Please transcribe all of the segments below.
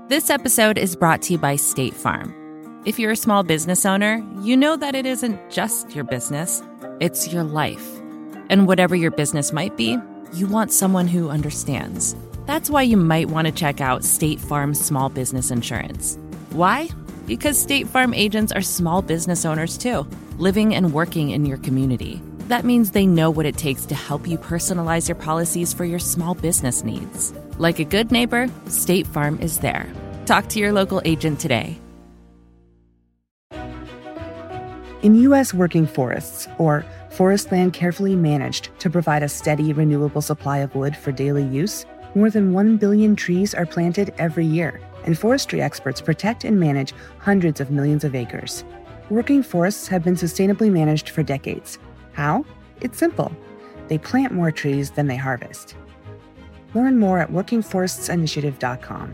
This episode is brought to you by State Farm. If you're a small business owner, you know that it isn't just your business, it's your life. And whatever your business might be, you want someone who understands. That's why you might want to check out State Farm Small Business Insurance. Why? Because State Farm agents are small business owners too, living and working in your community. That means they know what it takes to help you personalize your policies for your small business needs. Like a good neighbor, State Farm is there. Talk to your local agent today. In U.S. working forests, or forest land carefully managed to provide a steady, renewable supply of wood for daily use, more than 1 billion trees are planted every year, and forestry experts protect and manage hundreds of millions of acres. Working forests have been sustainably managed for decades. How? It's simple. They plant more trees than they harvest. Learn more at workingforestsinitiative.com.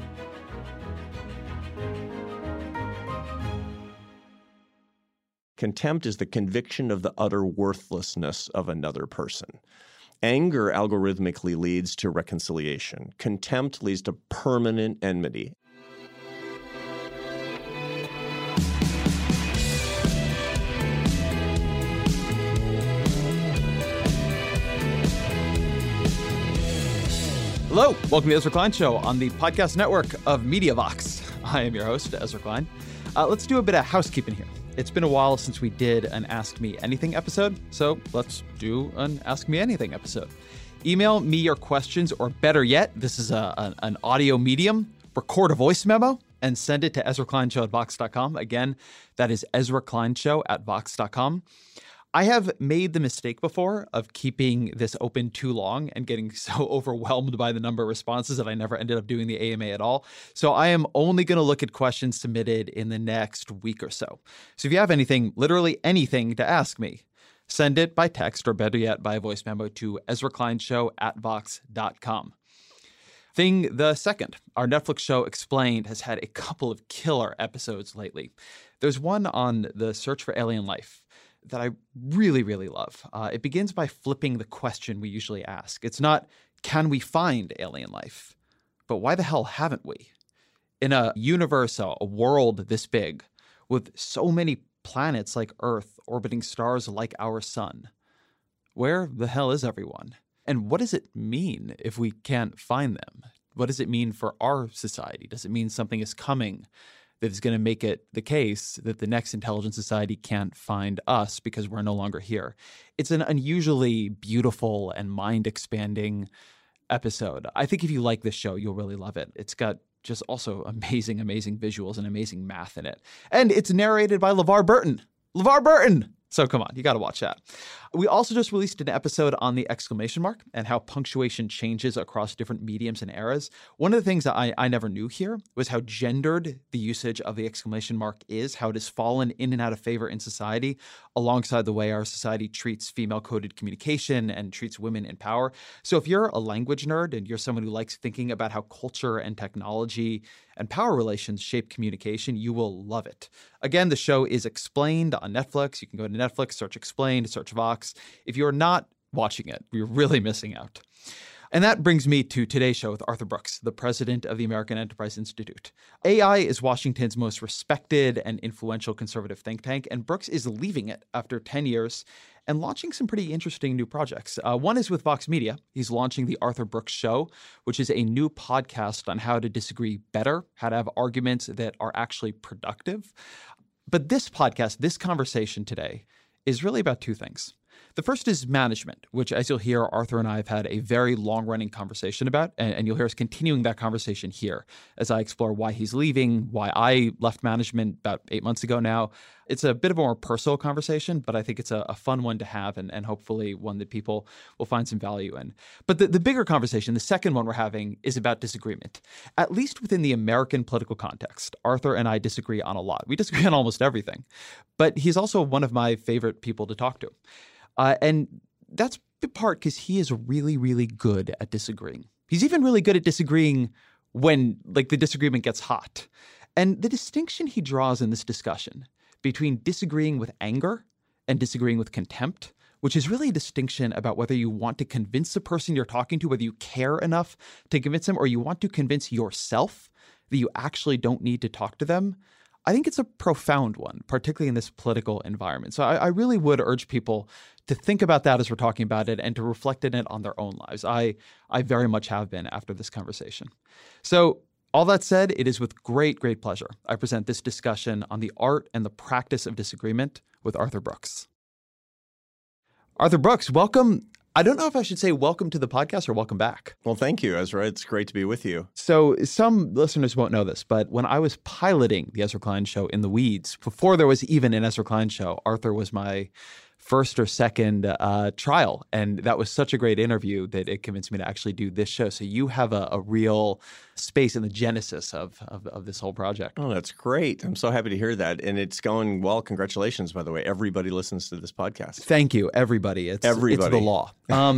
Contempt is the conviction of the utter worthlessness of another person. Anger algorithmically leads to reconciliation. Contempt leads to permanent enmity. Hello, welcome to the Ezra Klein Show on the podcast network of MediaVox. I am your host, Ezra Klein. Let's do a bit of housekeeping here. It's been a while since we did an Ask Me Anything episode, so let's do an Ask Me Anything episode. Email me your questions, or better yet, this is an audio medium, record a voice memo, and send it to EzraKleinShow@Vox.com. Again, that is EzraKleinShow@Vox.com. I have made the mistake before of keeping this open too long and getting so overwhelmed by the number of responses that I never ended up doing the AMA at all. So I am only going to look at questions submitted in the next week or so. So if you have anything, literally anything to ask me, send it by text, or better yet, by a voice memo to EzraKleinShow@Vox.com. Thing the second, our Netflix show Explained has had a couple of killer episodes lately. There's one on the search for alien life that I really, really love. It begins by flipping the question we usually ask. It's not, can we find alien life? But why the hell haven't we? In a universe, a world this big, with so many planets like Earth orbiting stars like our sun, where the hell is everyone? And what does it mean if we can't find them? What does it mean for our society? Does it mean something is coming that is going to make it the case that the next intelligent society can't find us because we're no longer here? It's an unusually beautiful and mind-expanding episode. I think if you like this show, you'll really love it. It's got just also amazing, amazing visuals and amazing math in it. And it's narrated by LeVar Burton. LeVar Burton! So come on, you got to watch that. We also just released an episode on the exclamation mark and how punctuation changes across different mediums and eras. One of the things that I never knew here was how gendered the usage of the exclamation mark is, how it has fallen in and out of favor in society, alongside the way our society treats female-coded communication and treats women in power. So if you're a language nerd and you're someone who likes thinking about how culture and technology and power relations shape communication, you will love it. Again, the show is Explained on Netflix. You can go to Netflix, search Explained, search Vox. If you're not watching it, you're really missing out. And that brings me to today's show with Arthur Brooks, the president of the American Enterprise Institute. AI is Washington's most respected and influential conservative think tank, and Brooks is leaving it after 10 years and launching some pretty interesting new projects. One is with Vox Media. He's launching the Arthur Brooks Show, which is a new podcast on how to disagree better, how to have arguments that are actually productive. But this podcast, this conversation today, is really about two things. The first is management, which, as you'll hear, Arthur and I have had a very long-running conversation about, and you'll hear us continuing that conversation here as I explore why he's leaving, why I left management about 8 months ago now. It's a bit of a more personal conversation, but I think it's a fun one to have and hopefully one that people will find some value in. But the bigger conversation, the second one we're having, is about disagreement. At least within the American political context, Arthur and I disagree on a lot. We disagree on almost everything. But he's also one of my favorite people to talk to. And that's in part because he is really, really good at disagreeing. He's even really good at disagreeing when, like, the disagreement gets hot. And the distinction he draws in this discussion between disagreeing with anger and disagreeing with contempt, which is really a distinction about whether you want to convince the person you're talking to, whether you care enough to convince them, or you want to convince yourself that you actually don't need to talk to them, I think it's a profound one, particularly in this political environment. So I really would urge people to think about that as we're talking about it and to reflect on it on their own lives. I very much have been after this conversation. So all that said, it is with great, great pleasure I present this discussion on the art and the practice of disagreement with Arthur Brooks. Arthur Brooks, welcome. I don't know if I should say welcome to the podcast or welcome back. Well, thank you, Ezra. It's great to be with you. So some listeners won't know this, but when I was piloting the Ezra Klein Show in the weeds, before there was even an Ezra Klein Show, Arthur was my first or second trial. And that was such a great interview that it convinced me to actually do this show. So you have a real space in the genesis of this whole project. Oh, that's great. I'm so happy to hear that. And it's going well. Congratulations, by the way. Everybody listens to this podcast. Thank you, everybody. It's the law.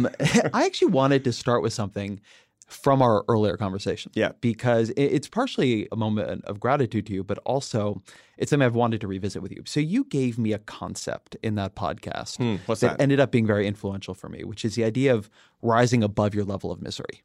I actually wanted to start with something from our earlier conversation. Yeah. Because it's partially a moment of gratitude to you, but also it's something I've wanted to revisit with you. So you gave me a concept in that podcast What's that? ended up being very influential for me, which is the idea of rising above your level of misery.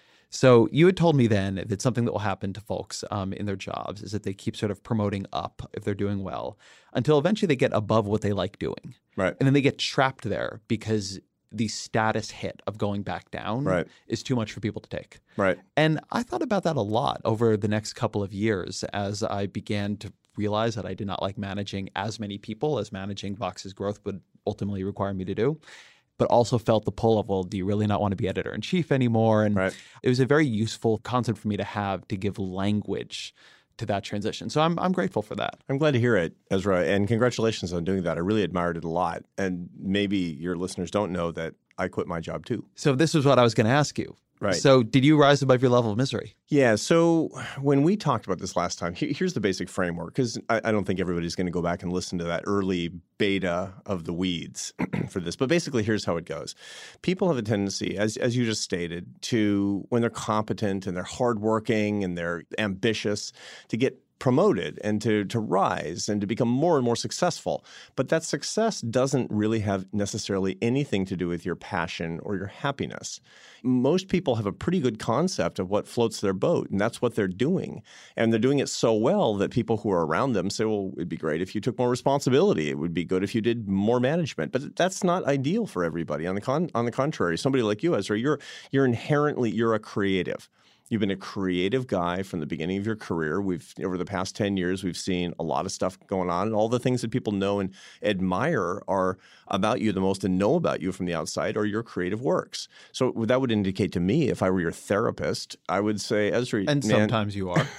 So you had told me then that something that will happen to folks in their jobs is that they keep sort of promoting up if they're doing well until eventually they get above what they like doing. Right. And then they get trapped there because the status hit of going back down is too much for people to take. Right. And I thought about that a lot over the next couple of years as I began to realize that I did not like managing as many people as managing Vox's growth would ultimately require me to do, but also felt the pull of, well, do you really not want to be editor-in-chief anymore? And it was a very useful concept for me to have to give language to that transition. So I'm grateful for that. I'm glad to hear it, Ezra, and congratulations on doing that. I really admired it a lot. And maybe your listeners don't know that I quit my job too. So this is what I was going to ask you. Right. So did you rise above your level of misery? Yeah. So when we talked about this last time, here's the basic framework, because I don't think everybody's going to go back and listen to that early beta of the weeds for this. But basically, here's how it goes. People have a tendency, as you just stated, to, when they're competent and they're hardworking and they're ambitious, to get promoted and to rise and to become more and more successful. But that success doesn't really have necessarily anything to do with your passion or your happiness. Most people have a pretty good concept of what floats their boat, and that's what they're doing. And they're doing it so well that people who are around them say, well, it'd be great if you took more responsibility. It would be good if you did more management. But that's not ideal for everybody. On the contrary, somebody like you, Ezra, you're inherently a creative. You've been a creative guy from the beginning of your career. Over the past 10 years, we've seen a lot of stuff going on. And all the things that people know and admire are about you the most and know about you from the outside are your creative works. So that would indicate to me, if I were your therapist, I would say, Ezra, and sometimes you are.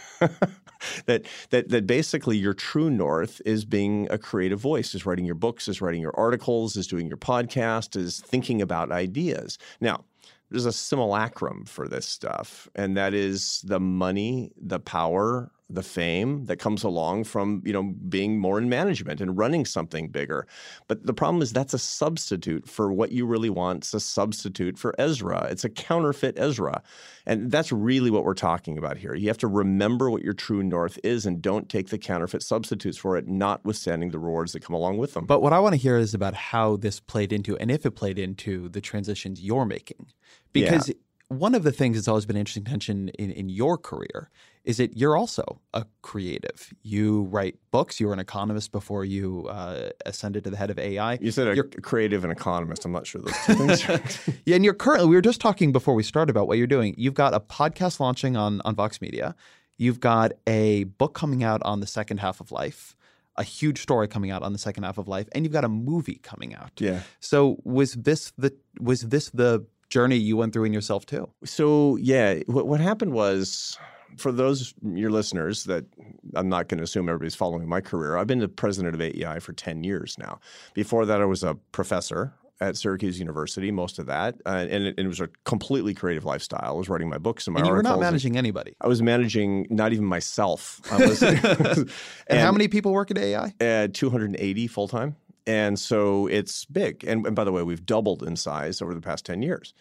that basically your true north is being a creative voice, is writing your books, is writing your articles, is doing your podcast, is thinking about ideas. Now, there's a simulacrum for this stuff, and that is the money, the power, the fame that comes along from, being more in management and running something bigger. But the problem is that's a substitute for what you really want. It's a substitute for Ezra. It's a counterfeit Ezra. And that's really what we're talking about here. You have to remember what your true north is and don't take the counterfeit substitutes for it, notwithstanding the rewards that come along with them. But what I want to hear is about how this played into, and if it played into, the transitions you're making. Because one of the things that's always been an interesting tension in your career is that you're also a creative. You write books. You were an economist before you ascended to the head of AI. You said you're creative and economist. I'm not sure those two things. Yeah, and you're currently, we were just talking before we started about what you're doing. You've got a podcast launching on Vox Media. You've got a book coming out on the second half of life, a huge story coming out on the second half of life, and you've got a movie coming out. Yeah. So was this the journey you went through in yourself too? So yeah, what happened was, for those your listeners that I'm not going to assume everybody's following my career, I've been the president of AEI for 10 years now. Before that, I was a professor at Syracuse University, most of that, and it was a completely creative lifestyle. I was writing my books and my articles. And you were not managing anybody. I was managing not even myself. And how many people work at AEI? 280 full-time. And so it's big. And by the way, we've doubled in size over the past 10 years.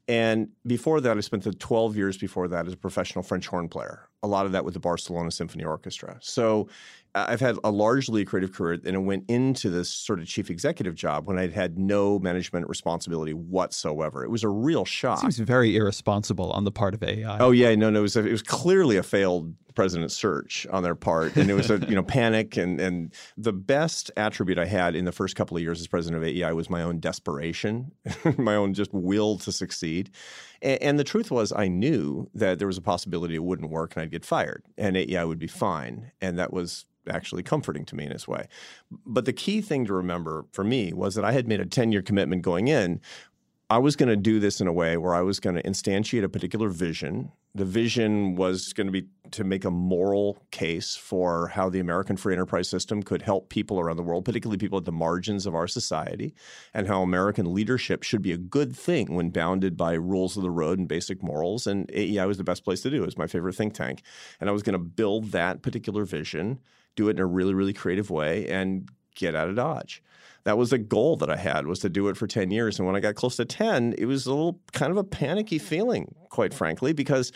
And before that, I spent the 12 years before that as a professional French horn player, a lot of that with the Barcelona Symphony Orchestra. So I've had a largely creative career, and I went into this sort of chief executive job when I'd had no management responsibility whatsoever. It was a real shock. Seems very irresponsible on the part of AEI. Oh, yeah. No, it was clearly a failed president's search on their part. And it was a panic. And the best attribute I had in the first couple of years as president of AEI was my own desperation, my own just will to succeed. And the truth was I knew that there was a possibility it wouldn't work and I'd get fired and AEI would be fine. And that was actually comforting to me in its way. But the key thing to remember for me was that I had made a 10-year commitment going in. I was going to do this in a way where I was going to instantiate a particular vision. The vision was going to be to make a moral case for how the American free enterprise system could help people around the world, particularly people at the margins of our society, and how American leadership should be a good thing when bounded by rules of the road and basic morals. And AEI was the best place to do it. It was my favorite think tank. And I was going to build that particular vision, do it in a really, really creative way, and get out of Dodge. That was a goal that I had, was to do it for 10 years. And when I got close to 10, it was a little kind of a panicky feeling, quite frankly, because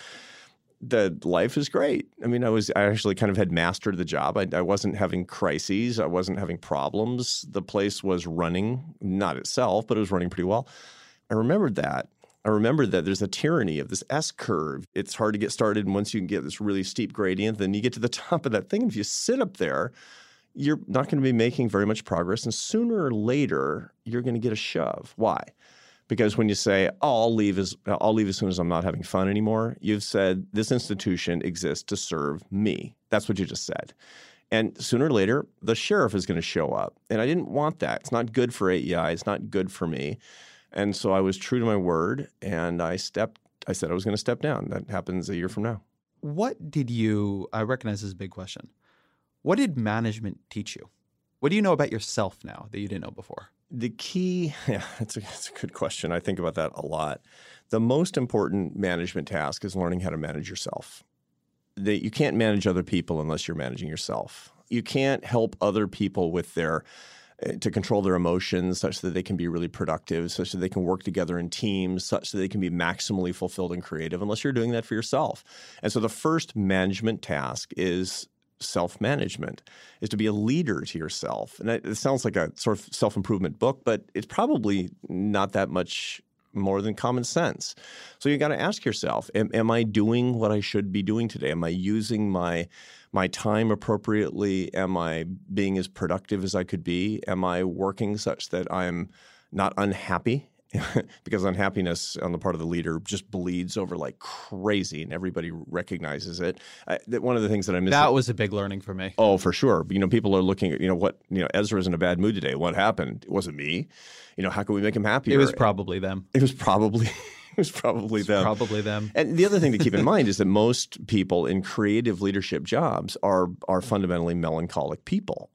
the life is great. I mean, I actually kind of had mastered the job. I wasn't having crises. I wasn't having problems. The place was running, not itself, but it was running pretty well. I remembered that. I remembered that there's a tyranny of this S-curve. It's hard to get started, and once you can get this really steep gradient, then you get to the top of that thing. If you sit up there, you're not going to be making very much progress, and sooner or later, you're going to get a shove. Why? Because when you say, "Oh, I'll leave as soon as I'm not having fun anymore," you've said this institution exists to serve me. That's what you just said. And sooner or later, the sheriff is going to show up, and I didn't want that. It's not good for AEI. It's not good for me. And so I was true to my word, and I said I was going to step down. That happens a year from now. I recognize this is a big question. What did management teach you? What do you know about yourself now that you didn't know before? The key, it's a good question. I think about that a lot. The most important management task is learning how to manage yourself. You can't manage other people unless you're managing yourself. You can't help other people to control their emotions such that they can be really productive, such that they can work together in teams, such that they can be maximally fulfilled and creative unless you're doing that for yourself. And so the first management task is self-management, is to be a leader to yourself. And it sounds like a sort of self-improvement book, but it's probably not that much more than common sense. So you got to ask yourself, am I doing what I should be doing today? Am I using my time appropriately? Am I being as productive as I could be? Am I working such that I'm not unhappy? Because unhappiness on the part of the leader just bleeds over like crazy, and everybody recognizes it. One of the things that I missed— That was a big learning for me. Oh, for sure. People are looking at, Ezra's in a bad mood today. What happened? It wasn't me. How can we make him happier? It was probably them. It was probably them. Probably them. And the other thing to keep in mind is that most people in creative leadership jobs are fundamentally melancholic people.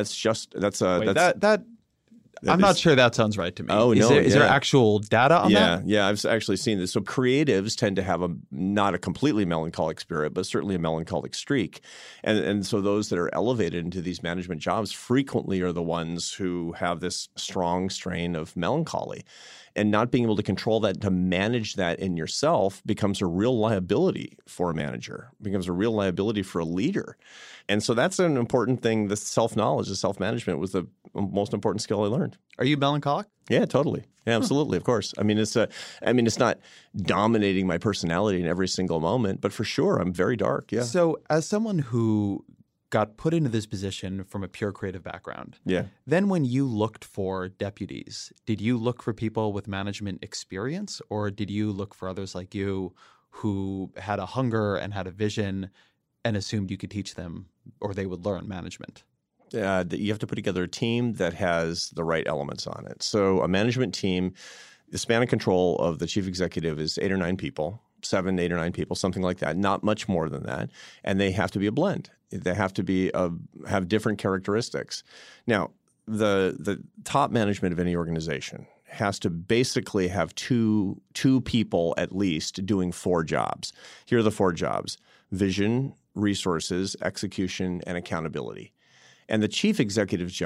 I'm not sure that sounds right to me. Oh, no. Is there actual data on that? Yeah, I've actually seen this. So creatives tend to have not a completely melancholic spirit, but certainly a melancholic streak. And so those that are elevated into these management jobs frequently are the ones who have this strong strain of melancholy. And not being able to control that, to manage that in yourself, becomes a real liability for a manager, becomes a real liability for a leader. And so that's an important thing. The self-knowledge, the self-management was the most important skill I learned. Are you melancholic? Yeah, totally. Yeah, absolutely. Of course. It's not dominating my personality in every single moment, but for sure, I'm very dark. Yeah. So as someone who got put into this position from a pure creative background. Yeah. Then when you looked for deputies, did you look for people with management experience, or did you look for others like you who had a hunger and had a vision and assumed you could teach them or they would learn management? You have to put together a team that has the right elements on it. So a management team, the span of control of the chief executive is 8 or 9 people. 7, 8 or 9 people, something like that, not much more than that. And they have to be a blend. They have to be have different characteristics. Now, the top management of any organization has to basically have two people at least doing 4 jobs. Here are the 4 jobs: vision, resources, execution, and accountability. And the chief executive's job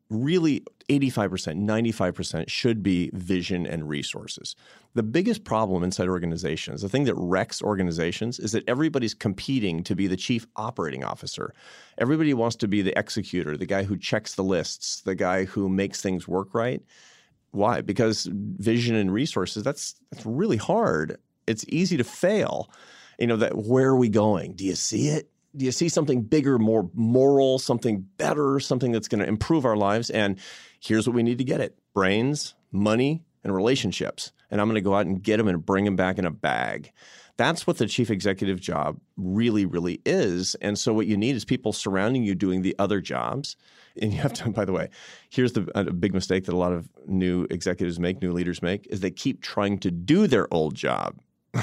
really 85%, 95% should be vision and resources. The biggest problem inside organizations, the thing that wrecks organizations, is that everybody's competing to be the chief operating officer. Everybody wants to be the executor, the guy who checks the lists, the guy who makes things work right. Why? Because vision and resources, that's really hard. It's easy to fail. That where are we going? Do you see it? Do you see something bigger, more moral, something better, something that's going to improve our lives? And here's what we need to get it: brains, money, and relationships. And I'm going to go out and get them and bring them back in a bag. That's what the chief executive job really, really is. And so what you need is people surrounding you doing the other jobs. And you have to, by the way, here's a big mistake that a lot of new executives make, new leaders make, is they keep trying to do their old job.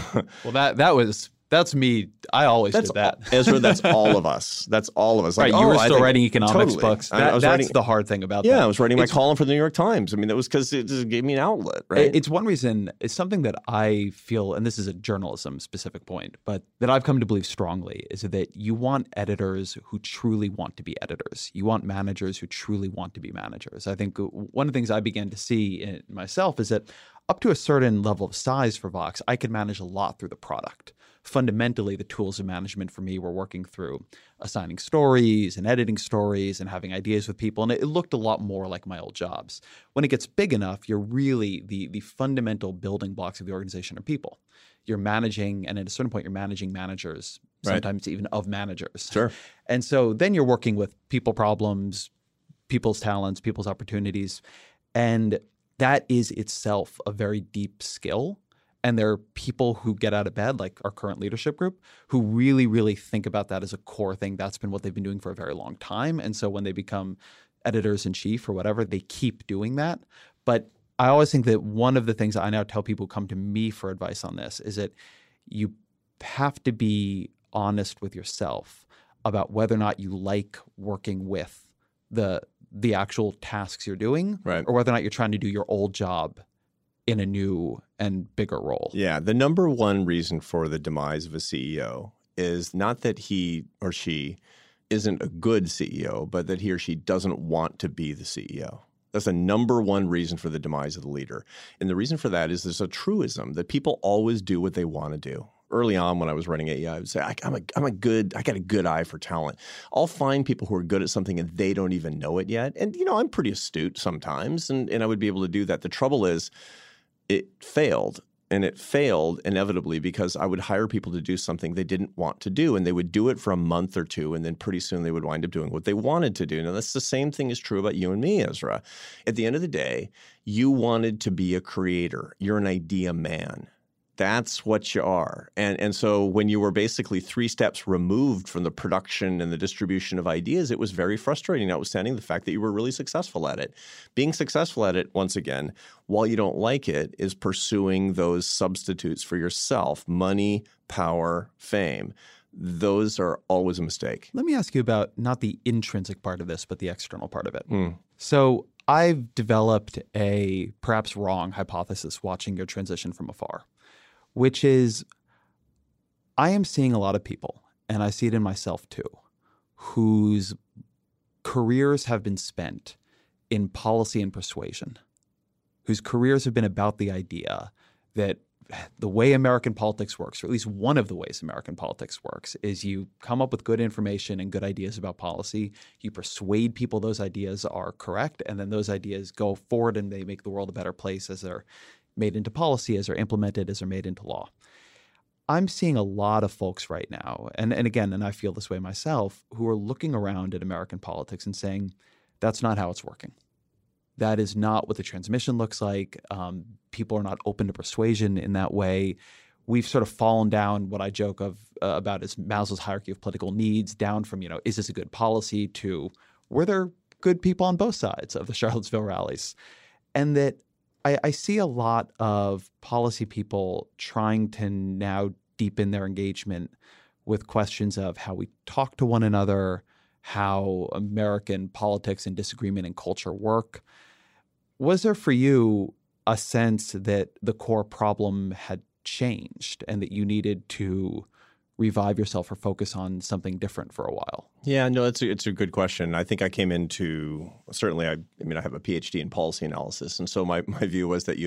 Well, that's me. I always did that. Ezra, that's all of us. That's all of us. Like, you were still writing economics books. That's the hard thing about that. Yeah, I was writing my column for the New York Times. I mean, that was because it just gave me an outlet, right? It's one reason. It's something that I feel, and this is a journalism-specific point, but that I've come to believe strongly, is that you want editors who truly want to be editors. You want managers who truly want to be managers. I think one of the things I began to see in myself is that up to a certain level of size for Vox, I could manage a lot through the product. Fundamentally, the tools of management for me were working through assigning stories and editing stories and having ideas with people. And it looked a lot more like my old jobs. When it gets big enough, you're really the fundamental building blocks of the organization are people. You're managing, and at a certain point, you're managing managers, sometimes even of managers. Sure. And so then you're working with people problems, people's talents, people's opportunities. And that is itself a very deep skill. And there are people who get out of bed, like our current leadership group, who really, really think about that as a core thing. That's been what they've been doing for a very long time. And so when they become editors-in-chief or whatever, they keep doing that. But I always think that one of the things I now tell people who come to me for advice on this is that you have to be honest with yourself about whether or not you like working with the actual tasks you're doing, or whether or not you're trying to do your old job in a new and bigger role. Yeah. The number one reason for the demise of a CEO is not that he or she isn't a good CEO, but that he or she doesn't want to be the CEO. That's the number one reason for the demise of the leader. And the reason for that is there's a truism that people always do what they want to do. Early on when I was running AEI, I would say, I got a good eye for talent. I'll find people who are good at something and they don't even know it yet. And, I'm pretty astute sometimes, and I would be able to do that. The trouble is, it failed, and it failed inevitably because I would hire people to do something they didn't want to do, and they would do it for a month or two, and then pretty soon they would wind up doing what they wanted to do. Now, that's the same thing is true about you and me, Ezra. At the end of the day, you wanted to be a creator. You're an idea man. That's what you are. And so when you were basically 3 steps removed from the production and the distribution of ideas, it was very frustrating, notwithstanding the fact that you were really successful at it. Being successful at it, once again, while you don't like it, is pursuing those substitutes for yourself: money, power, fame. Those are always a mistake. Let me ask you about not the intrinsic part of this, but the external part of it. So I've developed a perhaps wrong hypothesis watching your transition from afar, which is I am seeing a lot of people, and I see it in myself too, whose careers have been spent in policy and persuasion, whose careers have been about the idea that the way American politics works, or at least one of the ways American politics works, is you come up with good information and good ideas about policy, you persuade people those ideas are correct, and then those ideas go forward and they make the world a better place as they're made into policy, as they're implemented, as they're made into law. I'm seeing a lot of folks right now, and again, and I feel this way myself, who are looking around at American politics and saying, that's not how it's working. That is not what the transmission looks like. People are not open to persuasion in that way. We've sort of fallen down what I joke about as Maslow's hierarchy of political needs, down from, is this a good policy, to were there good people on both sides of the Charlottesville rallies? And that I see a lot of policy people trying to now deepen their engagement with questions of how we talk to one another, how American politics and disagreement and culture work. Was there for you a sense that the core problem had changed and that you needed to revive yourself or focus on something different for a while? Yeah, no, it's a good question. I think I came into, certainly, I have a PhD in policy analysis. And so my view was that you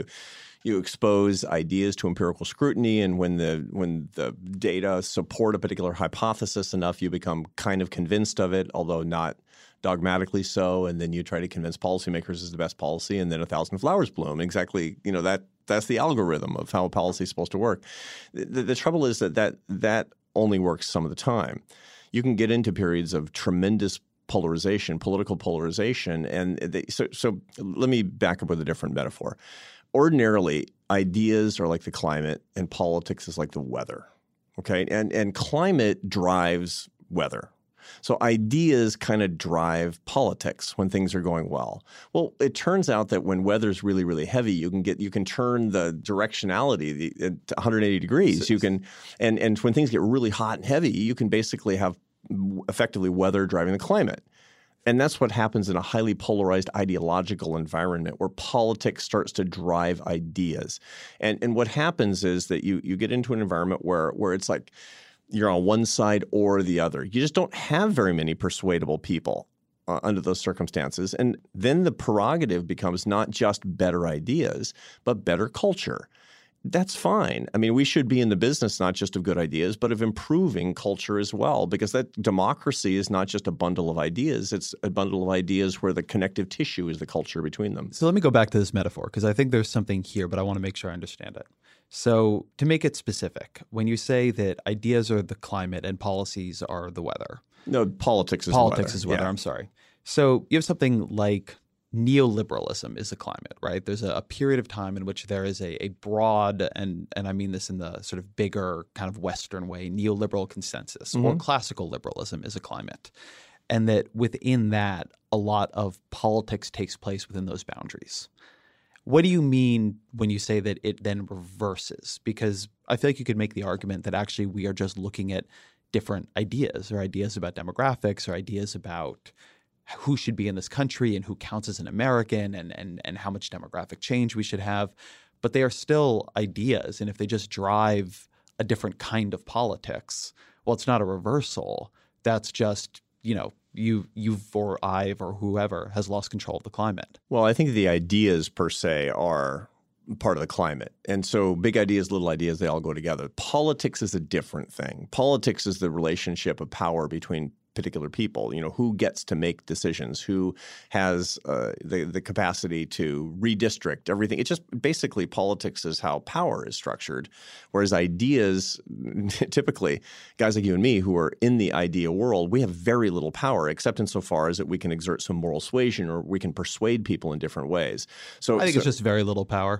expose ideas to empirical scrutiny, and when the data support a particular hypothesis enough, you become kind of convinced of it, although not dogmatically so. And then you try to convince policymakers is the best policy, and then 1,000 flowers bloom. Exactly, that's the algorithm of how policy is supposed to work. The trouble is that only works some of the time. You can get into periods of tremendous polarization, political polarization, and so let me back up with a different metaphor. Ordinarily, ideas are like the climate, and politics is like the weather. Okay, and climate drives weather. So ideas kind of drive politics when things are going well. Well, it turns out that when weather's really, really heavy, you can turn the directionality to 180 degrees. You can, and when things get really hot and heavy, you can basically have effectively weather driving the climate. And that's what happens in a highly polarized ideological environment where politics starts to drive ideas. And what happens is that you get into an environment where it's like you're on one side or the other. You just don't have very many persuadable people under those circumstances. And then the prerogative becomes not just better ideas, but better culture. That's fine. I mean, we should be in the business not just of good ideas, but of improving culture as well, because that democracy is not just a bundle of ideas. It's a bundle of ideas where the connective tissue is the culture between them. So let me go back to this metaphor, because I think there's something here, but I want to make sure I understand it. So to make it specific, when you say that ideas are the climate and policies are the weather. No, politics is weather. Yeah. I'm sorry. So you have something like neoliberalism is the climate, right? There's a period of time in which there is a broad, and I mean this in the sort of bigger kind of Western way, neoliberal consensus, or classical liberalism is a climate. And that within that, a lot of politics takes place within those boundaries. What do you mean when you say that it then reverses? Because I feel like you could make the argument that actually we are just looking at different ideas, or ideas about demographics, or ideas about who should be in this country and who counts as an American, and how much demographic change we should have. But they are still ideas. And if they just drive a different kind of politics, well, it's not a reversal. That's just, you've or I've or whoever has lost control of the climate. Well, I think the ideas per se are part of the climate. And so big ideas, little ideas, they all go together. Politics is a different thing. Politics is the relationship of power between particular people, who gets to make decisions, who has the capacity to redistrict everything. It's just basically politics is how power is structured, whereas ideas, typically guys like you and me who are in the idea world, we have very little power except insofar as that we can exert some moral suasion or we can persuade people in different ways. So I think it's just very little power.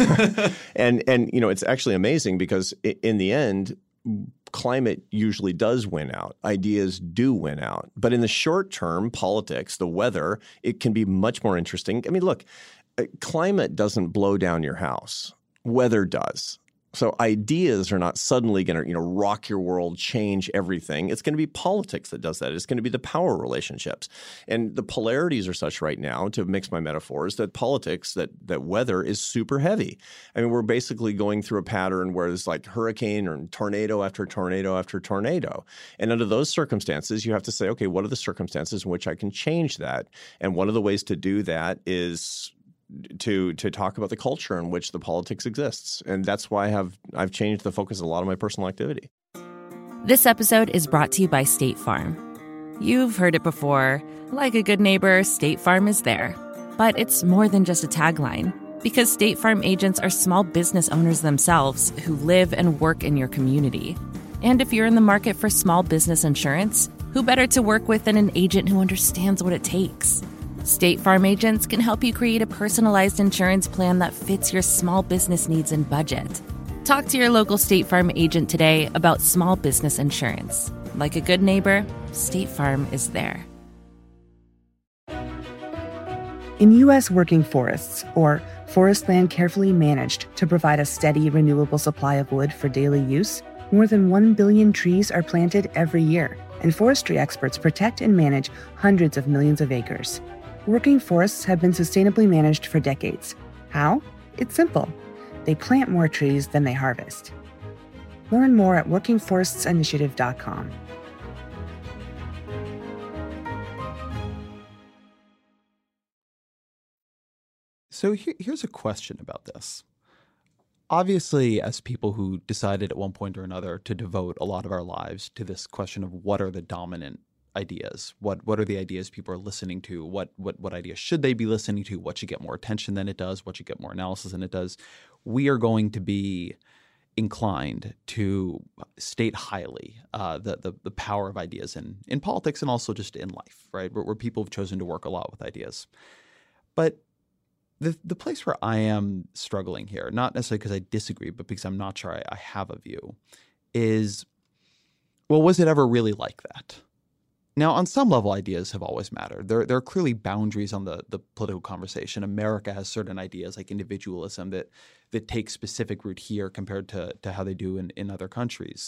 and it's actually amazing because in the end, climate usually does win out. Ideas do win out. But in the short term, politics, the weather, it can be much more interesting. I mean, look, climate doesn't blow down your house. Weather does. So ideas are not suddenly going to, rock your world, change everything. It's going to be politics that does that. It's going to be the power relationships. And the polarities are such right now, to mix my metaphors, that politics, that weather is super heavy. I mean, we're basically going through a pattern where there's like hurricane or tornado after tornado after tornado. And under those circumstances, you have to say, okay, what are the circumstances in which I can change that? And one of the ways to do that is to talk about the culture in which the politics exists. And that's why I've changed the focus of a lot of my personal activity. This episode is brought to you by State Farm. You've heard it before. Like a good neighbor, State Farm is there. But it's more than just a tagline, because State Farm agents are small business owners themselves who live and work in your community. And if you're in the market for small business insurance, who better to work with than an agent who understands what it takes? State Farm agents can help you create a personalized insurance plan that fits your small business needs and budget. Talk to your local State Farm agent today about small business insurance. Like a good neighbor, State Farm is there. In U.S. working forests, or forest land carefully managed to provide a steady, renewable supply of wood for daily use, more than 1 billion trees are planted every year, and forestry experts protect and manage hundreds of millions of acres. Working forests have been sustainably managed for decades. How? It's simple. They plant more trees than they harvest. Learn more at workingforestsInitiative.com. So here's a question about this. Obviously, as people who decided at one point or another to devote a lot of our lives to this question of what are the dominant ideas, what are the ideas people are listening to, what ideas should they be listening to, what should get more attention than it does, what should get more analysis than it does, we are going to be inclined to state highly the power of ideas in politics and also just in life, right? Where people have chosen to work a lot with ideas. But the place where I am struggling here, not necessarily because I disagree, but because I'm not sure I have a view, is, well, was it ever really like that? Now, on some level, ideas have always mattered. There are clearly boundaries on the political conversation. America has certain ideas like individualism that take specific root here compared to how they do in other countries.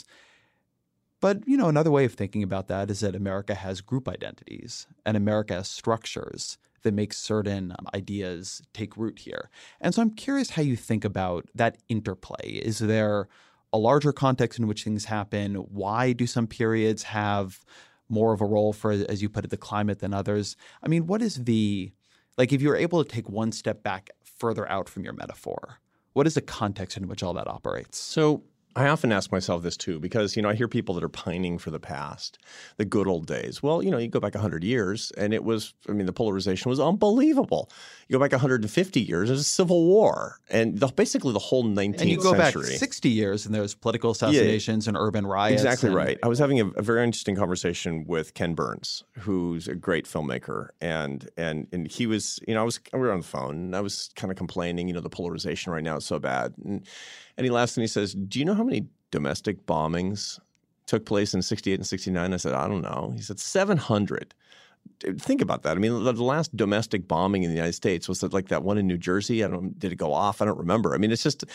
But, another way of thinking about that is that America has group identities and America has structures that make certain ideas take root here. And so I'm curious how you think about that interplay. Is there a larger context in which things happen? Why do some periods have more of a role for, as you put it, the climate than others? I mean, what is if you're able to take one step back further out from your metaphor, what is the context in which all that operates? So I often ask myself this too, because, I hear people that are pining for the past, the good old days. Well, you go back 100 years and the polarization was unbelievable. You go back 150 years, there's a civil war. And basically the whole 19th century. And you go back 60 years and there's political assassinations and urban riots. Exactly right. I was having a very interesting conversation with Ken Burns, who's a great filmmaker. And he was, we were on the phone and I was kind of complaining, the polarization right now is so bad. And he laughs and he says, do you know how many domestic bombings took place in 68 and 69? I said, I don't know. He said 700. Think about that. I mean, the last domestic bombing in the United States was like that one in New Jersey. Did it go off? I don't remember. I mean,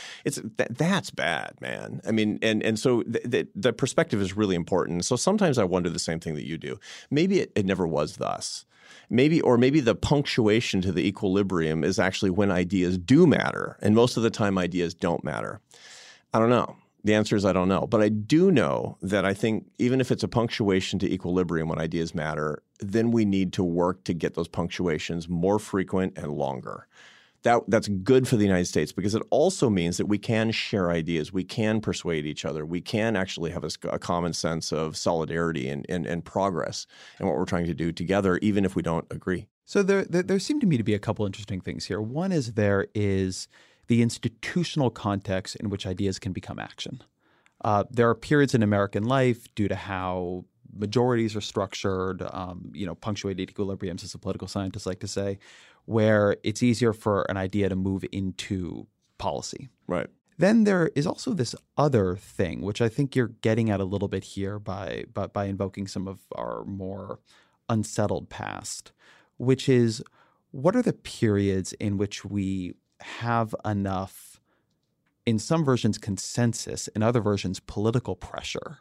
that's bad, man. I mean, and so the perspective is really important. So sometimes I wonder the same thing that you do. Maybe it never was thus. Maybe the punctuation to the equilibrium is actually when ideas do matter. And most of the time ideas don't matter. I don't know. The answer is I don't know. But I do know that I think even if it's a punctuation to equilibrium when ideas matter, then we need to work to get those punctuations more frequent and longer. That's good for the United States because it also means that we can share ideas. We can persuade each other. We can actually have a common sense of solidarity and progress in what we're trying to do together, even if we don't agree. So there seem to me to be a couple interesting things here. One is there is the institutional context in which ideas can become action. There are periods in American life due to how majorities are structured, punctuated equilibriums, as the political scientists like to say, where it's easier for an idea to move into policy. Right. Then there is also this other thing, which I think you're getting at a little bit here by invoking some of our more unsettled past, which is what are the periods in which we have enough, in some versions consensus, in other versions political pressure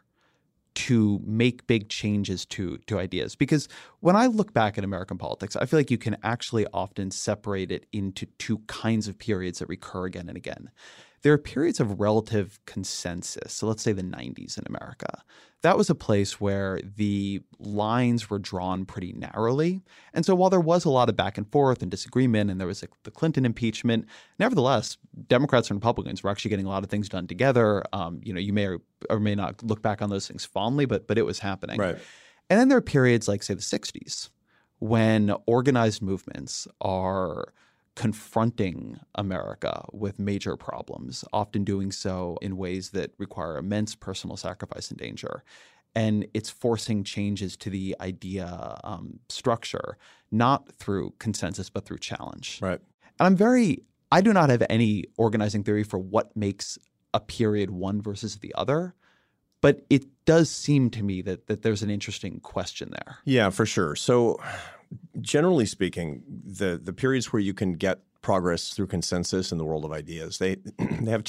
to make big changes to ideas. Because when I look back at American politics, I feel like you can actually often separate it into two kinds of periods that recur again and again. There are periods of relative consensus. So let's say the 90s in America. That was a place where the lines were drawn pretty narrowly. And so while there was a lot of back and forth and disagreement, and there was the Clinton impeachment, nevertheless, Democrats and Republicans were actually getting a lot of things done together. You may or may not look back on those things fondly, but it was happening. Right. And then there are periods like, say, the 60s, when organized movements are confronting America with major problems, often doing so in ways that require immense personal sacrifice and danger. And it's forcing changes to the idea structure, not through consensus, but through challenge. Right. And I do not have any organizing theory for what makes a period one versus the other. But it does seem to me that there's an interesting question there. Yeah, for sure. So generally speaking, the periods where you can get progress through consensus in the world of ideas, they have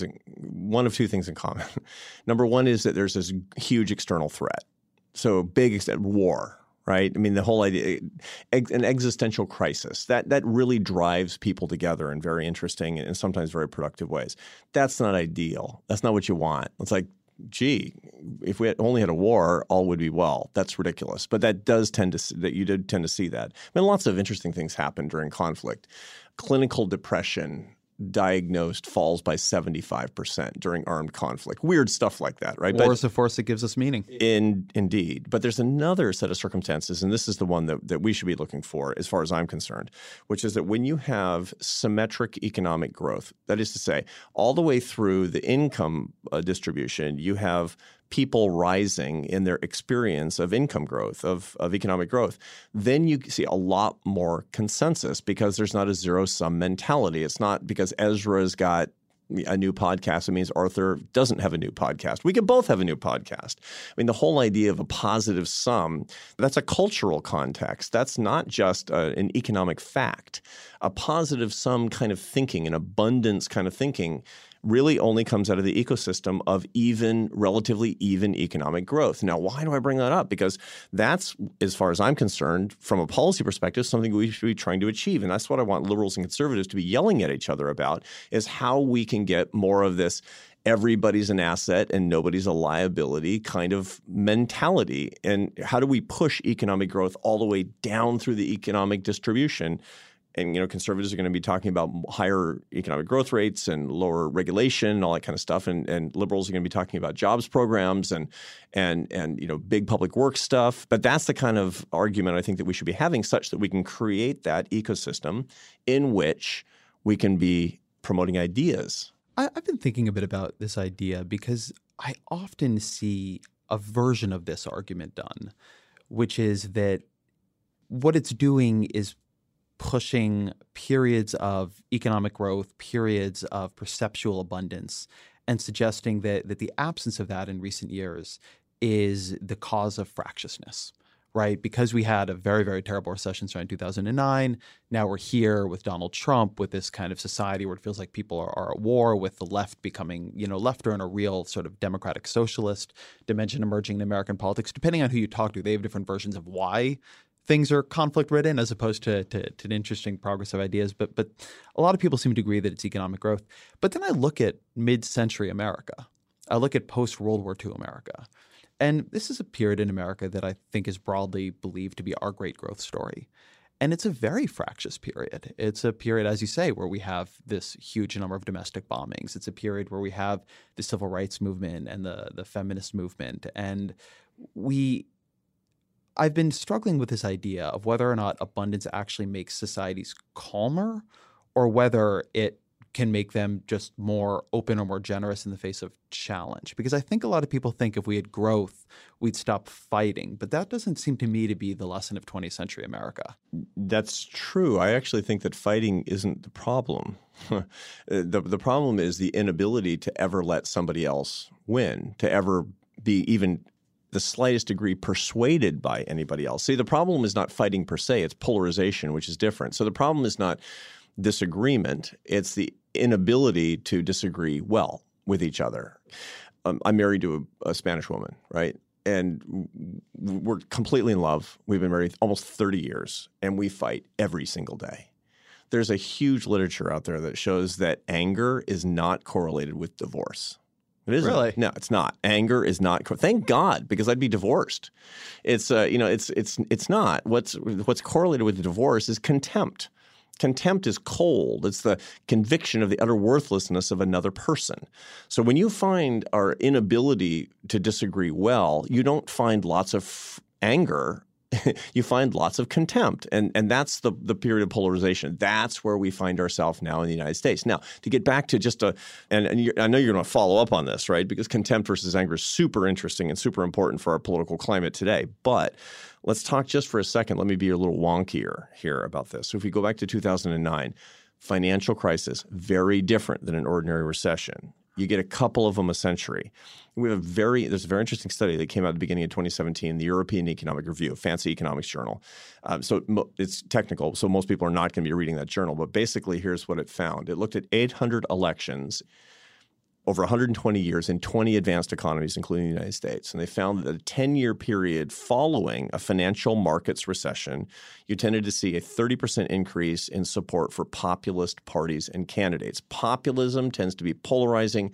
one of two things in common. Number one is that there's this huge external threat. So big war, right? I mean, the whole idea, an existential crisis, that really drives people together in very interesting and sometimes very productive ways. That's not ideal. That's not what you want. It's like gee, if we only had a war, all would be well. That's ridiculous. But that does tend to that you did tend to see that. I mean, lots of interesting things happen during conflict. Clinical depression diagnosed falls by 75% during armed conflict. Weird stuff like that, right? War is a force that gives us meaning. Indeed. But there's another set of circumstances, and this is the one that we should be looking for as far as I'm concerned, which is that when you have symmetric economic growth, that is to say, all the way through the income distribution, you have people rising in their experience of income growth, of economic growth, then you see a lot more consensus because there's not a zero-sum mentality. It's not because Ezra's got a new podcast, it means Arthur doesn't have a new podcast. We could both have a new podcast. I mean, the whole idea of a positive sum, that's a cultural context. That's not just an economic fact. A positive sum kind of thinking, an abundance kind of thinking really only comes out of the ecosystem of relatively even economic growth. Now, why do I bring that up? Because that's, as far as I'm concerned, from a policy perspective, something we should be trying to achieve. And that's what I want liberals and conservatives to be yelling at each other about, is how we can get more of this everybody's an asset and nobody's a liability kind of mentality. And how do we push economic growth all the way down through the economic distribution? And, conservatives are going to be talking about higher economic growth rates and lower regulation and all that kind of stuff. And liberals are going to be talking about jobs programs and big public works stuff. But that's the kind of argument I think that we should be having, such that we can create that ecosystem in which we can be promoting ideas. I've been thinking a bit about this idea because I often see a version of this argument done, which is that what it's doing is pushing periods of economic growth, periods of perceptual abundance, and suggesting that the absence of that in recent years is the cause of fractiousness, right? Because we had a very, very terrible recession starting in 2009. Now we're here with Donald Trump, with this kind of society where it feels like people are at war, with the left becoming, left or in a real sort of democratic socialist dimension emerging in American politics. Depending on who you talk to, they have different versions of why things are conflict-ridden as opposed to an interesting progress of ideas. But a lot of people seem to agree that it's economic growth. But then I look at mid-century America. I look at post-World War II America. And this is a period in America that I think is broadly believed to be our great growth story. And it's a very fractious period. It's a period, as you say, where we have this huge number of domestic bombings. It's a period where we have the civil rights movement and the feminist movement. And I've been struggling with this idea of whether or not abundance actually makes societies calmer, or whether it can make them just more open or more generous in the face of challenge. Because I think a lot of people think if we had growth, we'd stop fighting. But that doesn't seem to me to be the lesson of 20th century America. That's true. I actually think that fighting isn't the problem. The problem is the inability to ever let somebody else win, to ever be even the slightest degree persuaded by anybody else. See, the problem is not fighting per se. It's polarization, which is different. So the problem is not disagreement. It's the inability to disagree well with each other. I'm married to a Spanish woman, right? And we're completely in love. We've been married almost 30 years, and we fight every single day. There's a huge literature out there that shows that anger is not correlated with divorce. It isn't. Really? No, it's not. Anger is not. Thank God, because I'd be divorced. It's it's not. What's correlated with the divorce is contempt. Contempt is cold. It's the conviction of the utter worthlessness of another person. So when you find our inability to disagree well, you don't find lots of anger. You find lots of contempt. And that's the period of polarization. That's where we find ourselves now in the United States. Now, to get back to just I know you're going to follow up on this, right? Because contempt versus anger is super interesting and super important for our political climate today. But let's talk just for a second. Let me be a little wonkier here about this. So if we go back to 2009, financial crisis, very different than an ordinary recession. You get a couple of them a century. There's a very interesting study that came out at the beginning of 2017, the European Economic Review, a fancy economics journal. So it's technical, so most people are not going to be reading that journal. But basically, here's what it found. It looked at 800 elections over 120 years in 20 advanced economies, including the United States. And they found that a 10-year period following a financial markets recession, you tended to see a 30% increase in support for populist parties and candidates. Populism tends to be polarizing.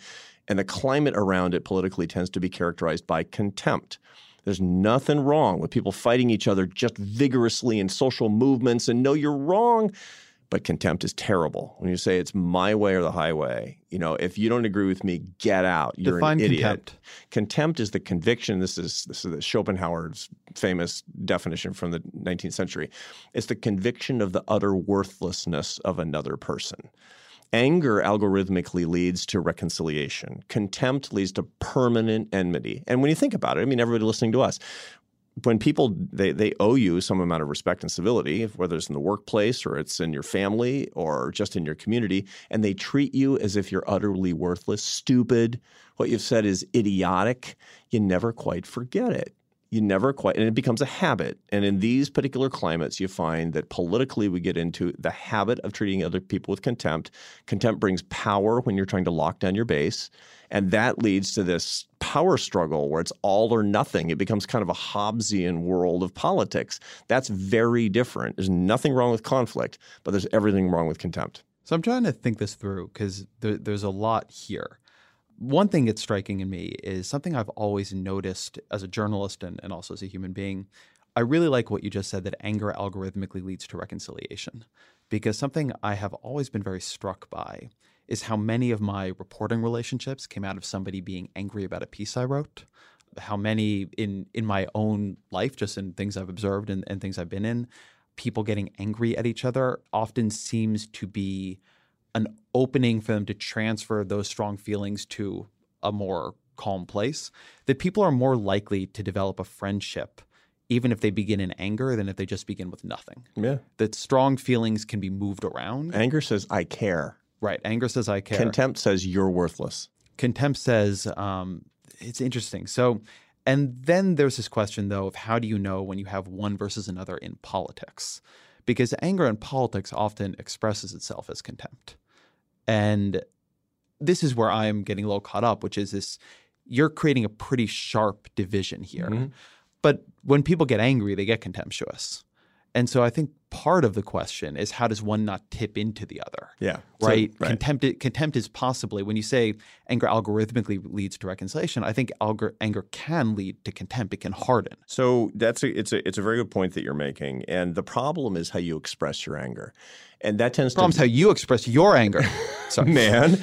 And the climate around it politically tends to be characterized by contempt. There's nothing wrong with people fighting each other just vigorously in social movements and no, you're wrong. But contempt is terrible. When you say it's my way or the highway, if you don't agree with me, get out. You're Define an idiot. Contempt. Contempt is the conviction. This is Schopenhauer's famous definition from the 19th century. It's the conviction of the utter worthlessness of another person. Anger algorithmically leads to reconciliation. Contempt leads to permanent enmity. And when you think about it, everybody listening to us, when people, they owe you some amount of respect and civility, whether it's in the workplace or it's in your family or just in your community, and they treat you as if you're utterly worthless, stupid, what you've said is idiotic, you never quite forget it. And it becomes a habit. And in these particular climates, you find that politically we get into the habit of treating other people with contempt. Contempt brings power when you're trying to lock down your base. And that leads to this power struggle where it's all or nothing. It becomes kind of a Hobbesian world of politics. That's very different. There's nothing wrong with conflict, but there's everything wrong with contempt. So I'm trying to think this through because there's a lot here. One thing that's striking in me is something I've always noticed as a journalist and also as a human being. I really like what you just said, that anger algorithmically leads to reconciliation, because something I have always been very struck by is how many of my reporting relationships came out of somebody being angry about a piece I wrote, how many in my own life, just in things I've observed and things I've been in, people getting angry at each other often seems to be an opening for them to transfer those strong feelings to a more calm place, that people are more likely to develop a friendship even if they begin in anger than if they just begin with nothing. Yeah. That strong feelings can be moved around. Anger says, I care. Right. Anger says, I care. Contempt says, you're worthless. Contempt says, it's interesting. So, and then there's this question, though, of how do you know when you have one versus another in politics? Because anger in politics often expresses itself as contempt. And this is where I'm getting a little caught up, which is this, you're creating a pretty sharp division here. Mm-hmm. But when people get angry, they get contemptuous. And so I think part of the question is, how does one not tip into the other? Yeah. Right? So, right. Contempt is possibly, when you say anger algorithmically leads to reconciliation, I think anger can lead to contempt. It can harden. So it's a very good point that you're making. And the problem is how you express your anger. And that tends to how you express your anger. Sorry. Man.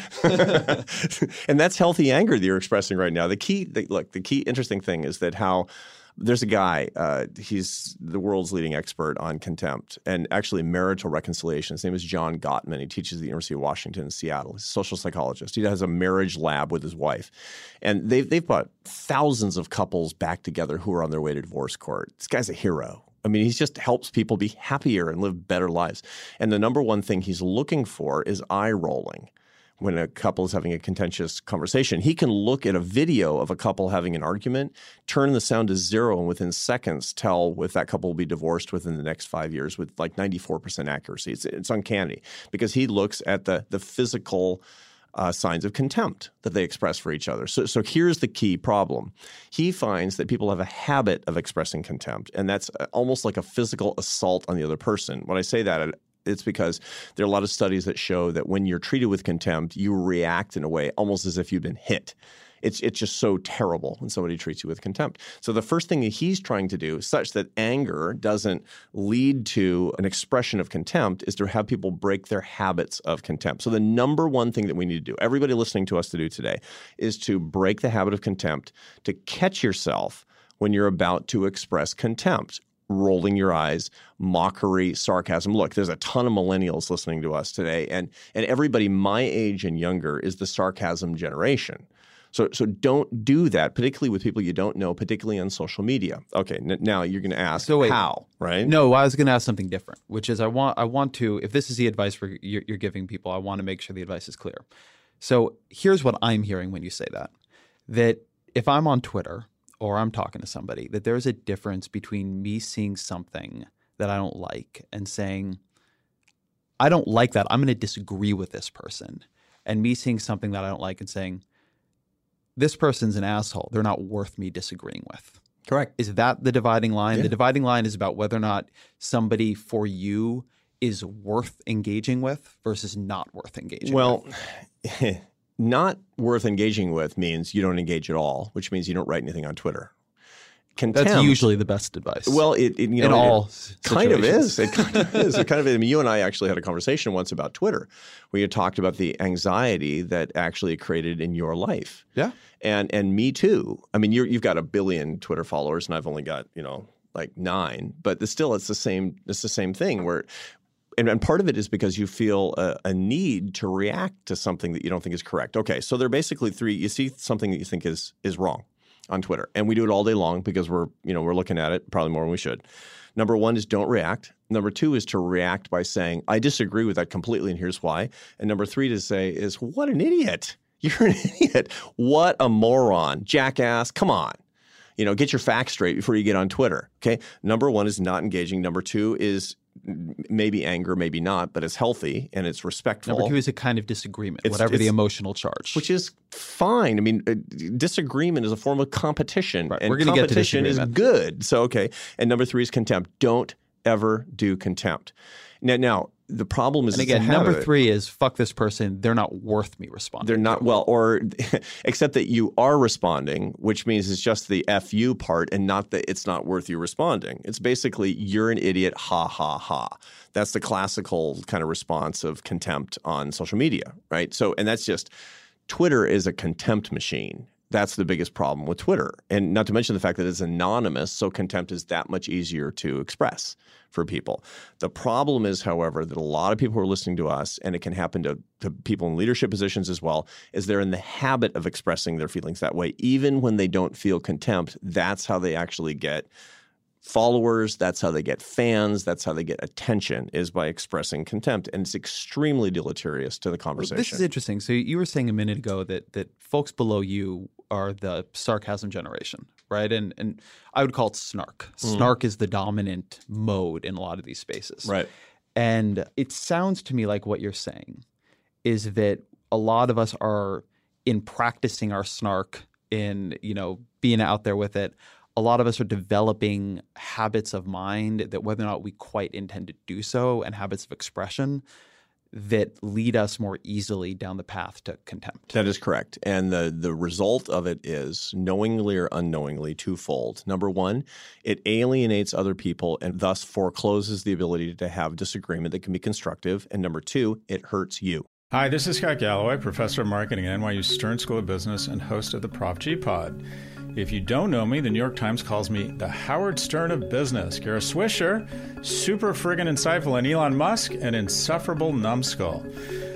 And that's healthy anger that you're expressing right now. The key interesting thing is that how there's a guy, he's the world's leading expert on contempt and actually marital reconciliation. His name is John Gottman. He teaches at the University of Washington in Seattle. He's a social psychologist. He has a marriage lab with his wife. And they've brought thousands of couples back together who are on their way to divorce court. This guy's a hero. He just helps people be happier and live better lives. And the number one thing he's looking for is eye rolling. When a couple is having a contentious conversation, he can look at a video of a couple having an argument, turn the sound to zero, and within seconds tell if that couple will be divorced within the next 5 years with like 94% accuracy. It's uncanny because he looks at the physical signs of contempt that they express for each other. So here's the key problem. He finds that people have a habit of expressing contempt, and that's almost like a physical assault on the other person. When I say that, it's because there are a lot of studies that show that when you're treated with contempt, you react in a way almost as if you've been hit. It's just so terrible when somebody treats you with contempt. So the first thing that he's trying to do, such that anger doesn't lead to an expression of contempt, is to have people break their habits of contempt. So the number one thing that we need to do, everybody listening to us to do today, is to break the habit of contempt, to catch yourself when you're about to express contempt. Rolling your eyes, mockery, sarcasm. Look, there's a ton of millennials listening to us today, and everybody my age and younger is the sarcasm generation. So don't do that, particularly with people you don't know, particularly on social media. Okay, now you're going to ask how, right? No, I was going to ask something different, which is I want to, if this is the advice you're giving people, I want to make sure the advice is clear. So here's what I'm hearing when you say that if I'm on Twitter or I'm talking to somebody, that there's a difference between me seeing something that I don't like and saying, I don't like that, I'm going to disagree with this person, and me seeing something that I don't like and saying, this person's an asshole, they're not worth me disagreeing with. Correct. Is that the dividing line? Yeah. The dividing line is about whether or not somebody for you is worth engaging with versus not worth engaging with. Well, not worth engaging with means you don't engage at all, which means you don't write anything on Twitter. Contempt, that's usually the best advice. Well, it all kind of is. It kind of is. I mean, you and I actually had a conversation once about Twitter, where you talked about the anxiety that actually it created in your life. Yeah, and me too. I mean, you've got 1 billion Twitter followers, and I've only got like 9. But it's the same. It's the same thing where. And part of it is because you feel a need to react to something that you don't think is correct. Okay, so there are basically 3. You see something that you think is wrong on Twitter, and we do it all day long because we're looking at it probably more than we should. Number 1 is don't react. Number 2 is to react by saying, I disagree with that completely, and here's why. And number 3 to say is, what an idiot. You're an idiot. What a moron. Jackass. Come on. Get your facts straight before you get on Twitter. Okay. Number 1 is not engaging. Number 2 is maybe anger, maybe not, but it's healthy and it's respectful. Number 2 is a kind of disagreement, whatever the emotional charge. Which is fine. I mean, disagreement is a form of competition. Right. And we're going to get to competition is good. So, okay. And number 3 is contempt. Don't ever do contempt. Now the problem is, and again, number 3 is fuck this person. They're not worth me responding. They're not or except that you are responding, which means it's just the FU part and not that it's not worth you responding. It's basically you're an idiot, ha ha ha. That's the classical kind of response of contempt on social media, right? So, and that's just Twitter is a contempt machine. That's the biggest problem with Twitter. And not to mention the fact that it's anonymous, so contempt is that much easier to express for people. The problem is, however, that a lot of people who are listening to us, and it can happen to people in leadership positions as well, is they're in the habit of expressing their feelings that way. Even when they don't feel contempt, that's how they actually get followers, that's how they get fans, that's how they get attention, is by expressing contempt. And it's extremely deleterious to the conversation. Well, this is interesting. So you were saying a minute ago that folks below you are the sarcasm generation, right? And I would call it snark. Snark is the dominant mode in a lot of these spaces. Right. And it sounds to me like what you're saying is that a lot of us are, in practicing our snark, in being out there with it, a lot of us are developing habits of mind that, whether or not we quite intend to do so, and habits of expression that lead us more easily down the path to contempt. That is correct. And the result of it is, knowingly or unknowingly, twofold. Number 1, it alienates other people and thus forecloses the ability to have disagreement that can be constructive. And number 2, it hurts you. Hi, this is Scott Galloway, professor of marketing at NYU Stern School of Business and host of the Prop G Pod. If you don't know me, the New York Times calls me the Howard Stern of business. Kara Swisher, super friggin' insightful, and Elon Musk, an insufferable numbskull.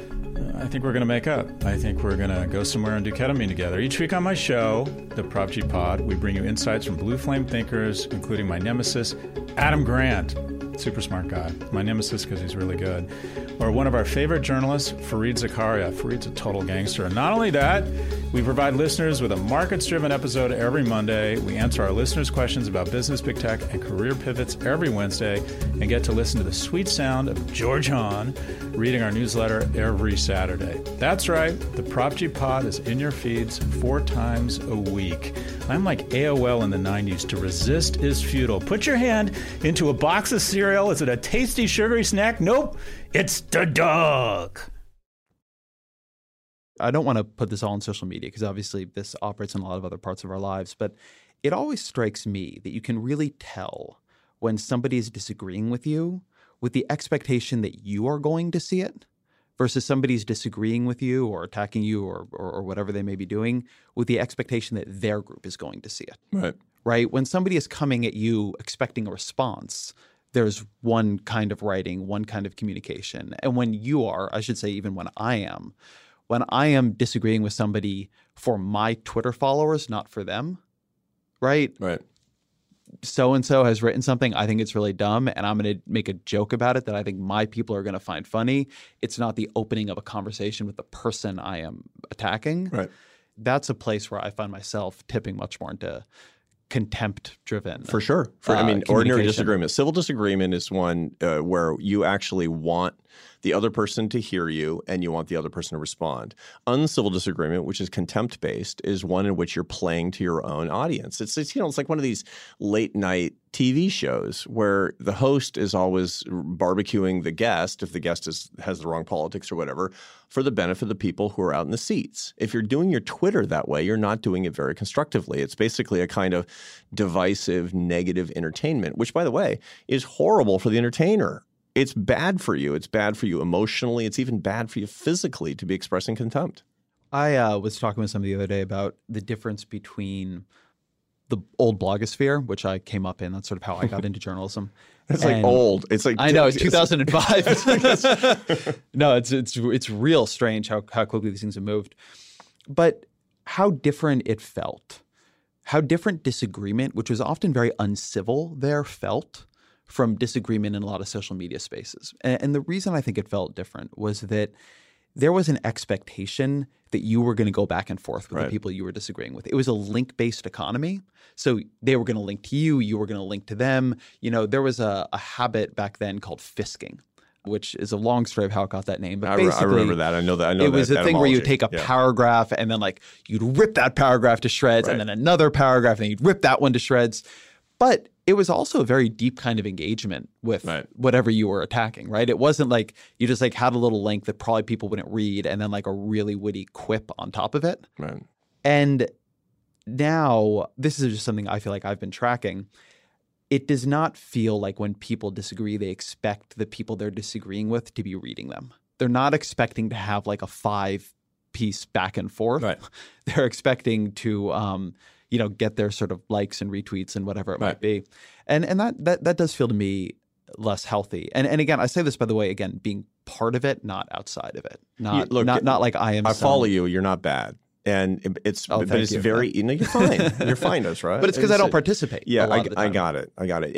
I think we're going to make up. I think we're going to go somewhere and do ketamine together. Each week on my show, the Prop G Pod, we bring you insights from blue flame thinkers, including my nemesis, Adam Grant. Super smart guy. My nemesis because he's really good. Or one of our favorite journalists, Fareed Zakaria. Fareed's a total gangster. And not only that, we provide listeners with a markets-driven episode every Monday. We answer our listeners' questions about business, big tech, and career pivots every Wednesday, and get to listen to the sweet sound of George Hahn reading our newsletter every Saturday. That's right. The Prop G Pod is in your feeds 4 times a week. I'm like AOL in the 90s. To resist is futile. Put your hand into a box of cereal. Is it a tasty, sugary snack? Nope. It's the dog. I don't want to put this all on social media because obviously this operates in a lot of other parts of our lives, but it always strikes me that you can really tell when somebody is disagreeing with you with the expectation that you are going to see it versus somebody's disagreeing with you or attacking you or whatever they may be doing with the expectation that their group is going to see it. Right. Right? When somebody is coming at you expecting a response, there's one kind of writing, one kind of communication. And when you are, I should say even when I am disagreeing with somebody for my Twitter followers, not for them, right? Right. So-and-so has written something, I think it's really dumb, and I'm going to make a joke about it that I think my people are going to find funny. It's not the opening of a conversation with the person I am attacking. Right. That's a place where I find myself tipping much more into contempt-driven. For sure. I mean, ordinary disagreement. Civil disagreement is one where you actually want the other person to hear you, and you want the other person to respond. Uncivil disagreement, which is contempt-based, is one in which you're playing to your own audience. It's like one of these late-night TV shows where the host is always barbecuing the guest, if the guest has the wrong politics or whatever, for the benefit of the people who are out in the seats. If you're doing your Twitter that way, you're not doing it very constructively. It's basically a kind of divisive, negative entertainment, which, by the way, is horrible for the entertainer. It's bad for you. It's bad for you emotionally. It's even bad for you physically to be expressing contempt. I was talking with somebody the other day about the difference between the old blogosphere, which I came up in. That's sort of how I got into journalism. It's like old. It's like I know it's 2005. No, it's real strange how quickly these things have moved. But how different it felt, how different disagreement, which was often very uncivil there, felt from disagreement in a lot of social media spaces. And the reason I think it felt different was that there was an expectation that you were going to go back and forth with the people you were disagreeing with. It was a link-based economy. So they were going to link to you. You were going to link to them. You know, there was a habit back then called fisking, which is a long story of how it got that name. But I remember that. I know that. It was a thing where you'd take a paragraph and then like you'd rip that paragraph to shreds and then another paragraph and then you'd rip that one to shreds. But it was also a very deep kind of engagement with whatever you were attacking, right? It wasn't like you just like had a little link that probably people wouldn't read and then like a really witty quip on top of it. Right. And now this is just something I feel like I've been tracking. It does not feel like when people disagree, they expect the people they're disagreeing with to be reading them. They're not expecting to have like a 5-piece back and forth. Right. They're expecting to get their sort of likes and retweets and whatever it might be. And that does feel to me less healthy. And again, I say this, by the way, again, being part of it, not outside of it. Not like I am. I follow you. You're not bad. And it's very, you're fine. You're fine, Ezra. But it's because I don't participate. Yeah, I got it.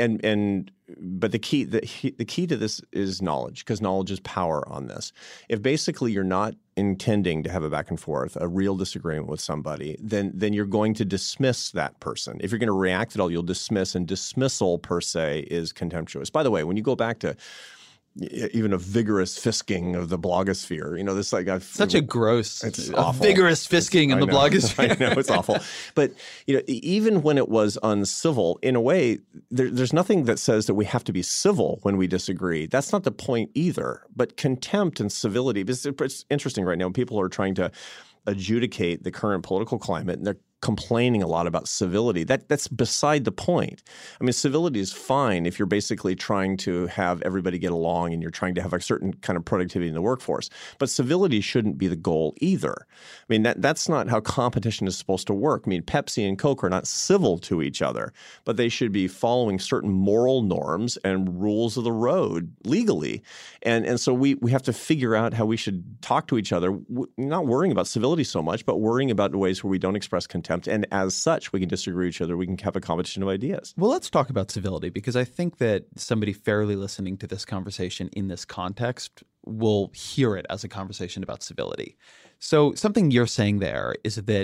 But the key to this is knowledge, because knowledge is power on this. If basically you're not intending to have a back and forth, a real disagreement with somebody, then you're going to dismiss that person. If you're going to react at all, you'll dismiss, and dismissal per se is contemptuous. By the way, when you go back to even a vigorous fisking of the blogosphere, this like such a gross, it's awful. Vigorous fisking in the blogosphere. I know, it's awful. But even when it was uncivil, in a way, there's nothing that says that we have to be civil when we disagree. That's not the point either. But contempt and civility, it's interesting right now. People are trying to adjudicate the current political climate, and they're complaining a lot about civility. That's beside the point. I mean, civility is fine if you're basically trying to have everybody get along and you're trying to have a certain kind of productivity in the workforce. But civility shouldn't be the goal either. I mean, that's not how competition is supposed to work. I mean, Pepsi and Coke are not civil to each other, but they should be following certain moral norms and rules of the road legally. And so we have to figure out how we should talk to each other, not worrying about civility so much, but worrying about the ways where we don't express contempt. And as such, we can disagree with each other. We can have a competition of ideas. Well, let's talk about civility, because I think that somebody fairly listening to this conversation in this context will hear it as a conversation about civility. So something you're saying there is that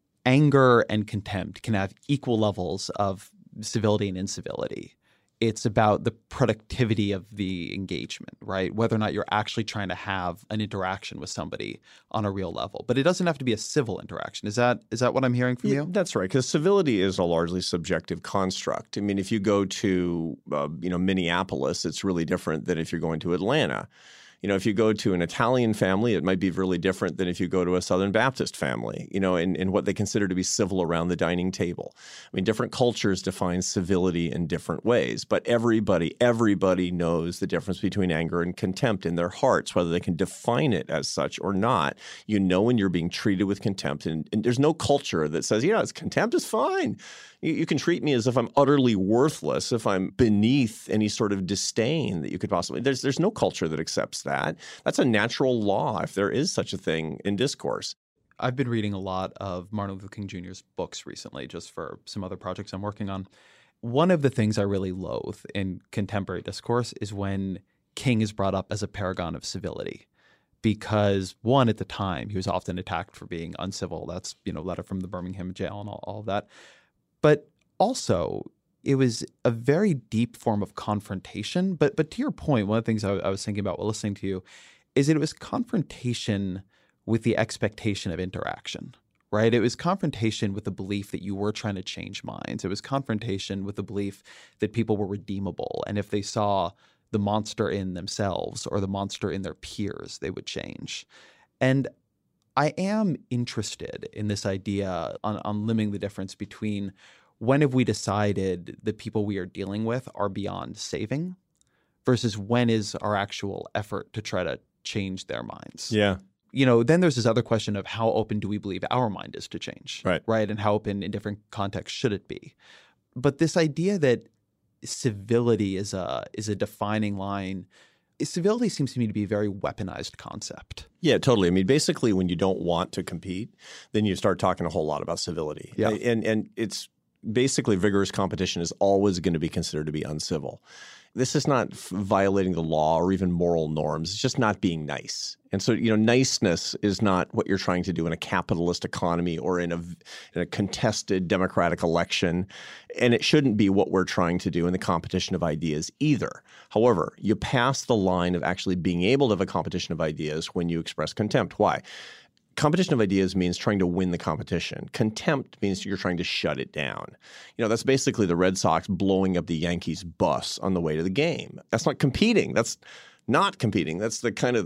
anger and contempt can have equal levels of civility and incivility. It's about the productivity of the engagement, right? Whether or not you're actually trying to have an interaction with somebody on a real level. But it doesn't have to be a civil interaction. Is that what I'm hearing from you? That's right, because civility is a largely subjective construct. I mean, if you go to Minneapolis, it's really different than if you're going to Atlanta. If you go to an Italian family, it might be really different than if you go to a Southern Baptist family, in what they consider to be civil around the dining table. I mean, different cultures define civility in different ways, but everybody knows the difference between anger and contempt in their hearts, whether they can define it as such or not. When you're being treated with contempt, and there's no culture that says, contempt is fine. You can treat me as if I'm utterly worthless, if I'm beneath any sort of disdain that you could possibly – there's no culture that accepts that. That's a natural law, if there is such a thing in discourse. I've been reading a lot of Martin Luther King Jr.'s books recently, just for some other projects I'm working on. One of the things I really loathe in contemporary discourse is when King is brought up as a paragon of civility. Because one, at the time, he was often attacked for being uncivil. That's, letter from the Birmingham jail and all of that. But also, it was a very deep form of confrontation. But to your point, one of the things I was thinking about while listening to you is that it was confrontation with the expectation of interaction, right? It was confrontation with the belief that you were trying to change minds. It was confrontation with the belief that people were redeemable. And if they saw the monster in themselves or the monster in their peers, they would change. And I am interested in this idea on limiting the difference between when have we decided the people we are dealing with are beyond saving versus when is our actual effort to try to change their minds. Yeah. Then there's this other question of how open do we believe our mind is to change, right? And how open in different contexts should it be? But this idea that civility is a defining line, civility seems to me to be a very weaponized concept. Yeah, totally. I mean, basically, when you don't want to compete, then you start talking a whole lot about civility. Yeah. And it's basically vigorous competition is always going to be considered to be uncivil. This is not violating the law or even moral norms. It's just not being nice. And so, niceness is not what you're trying to do in a capitalist economy or in a contested democratic election. And it shouldn't be what we're trying to do in the competition of ideas either. However, you pass the line of actually being able to have a competition of ideas when you express contempt. Why? Competition of ideas means trying to win the competition. Contempt means you're trying to shut it down. That's basically the Red Sox blowing up the Yankees bus on the way to the game. That's not competing. That's not competing. That's the kind of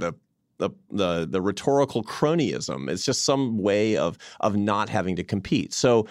the rhetorical cronyism. It's just some way of not having to compete. So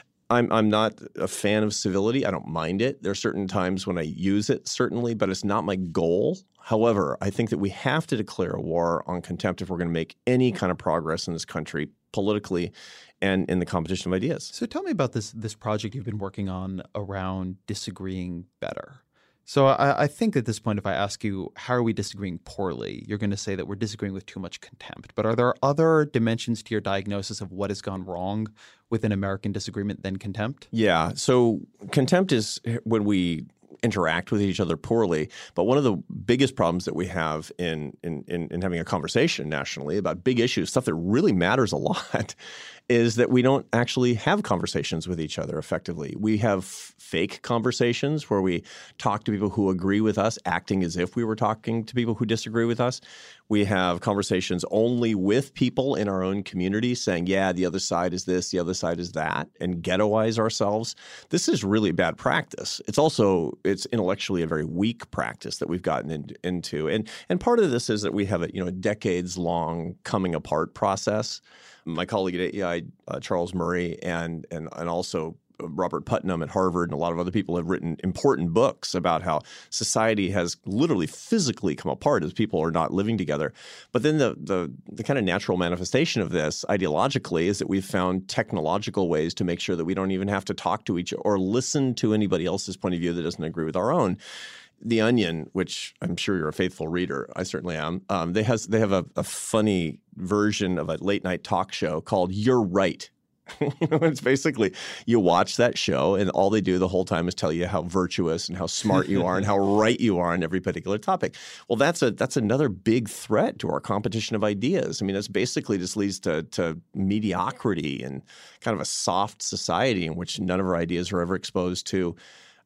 I'm not a fan of civility. I don't mind it. There are certain times when I use it, certainly, but it's not my goal. However, I think that we have to declare a war on contempt if we're going to make any kind of progress in this country politically and in the competition of ideas. So tell me about this project you've been working on around disagreeing better. So I think at this point, if I ask you, how are we disagreeing poorly, you're going to say that we're disagreeing with too much contempt. But are there other dimensions to your diagnosis of what has gone wrong with an American disagreement than contempt? Yeah. So contempt is when we interact with each other poorly. But one of the biggest problems that we have in having a conversation nationally about big issues, stuff that really matters a lot, is that we don't actually have conversations with each other effectively. We have fake conversations where we talk to people who agree with us, acting as if we were talking to people who disagree with us. We have conversations only with people in our own community saying, yeah, the other side is this, the other side is that, and ghettoize ourselves. This is really bad practice. It's intellectually a very weak practice that we've gotten into. And part of this is that we have a decades-long coming apart process. My colleague at AEI, Charles Murray, and also Robert Putnam at Harvard and a lot of other people have written important books about how society has literally physically come apart as people are not living together. But then the kind of natural manifestation of this ideologically is that we've found technological ways to make sure that we don't even have to talk to each or listen to anybody else's point of view that doesn't agree with our own. The Onion, which I'm sure you're a faithful reader, I certainly am, they have a funny version of a late night talk show called You're Right. It's basically you watch that show and all they do the whole time is tell you how virtuous and how smart you are and how right you are on every particular topic. Well, that's another big threat to our competition of ideas. I mean, that's basically just leads to mediocrity and kind of a soft society in which none of our ideas are ever exposed to.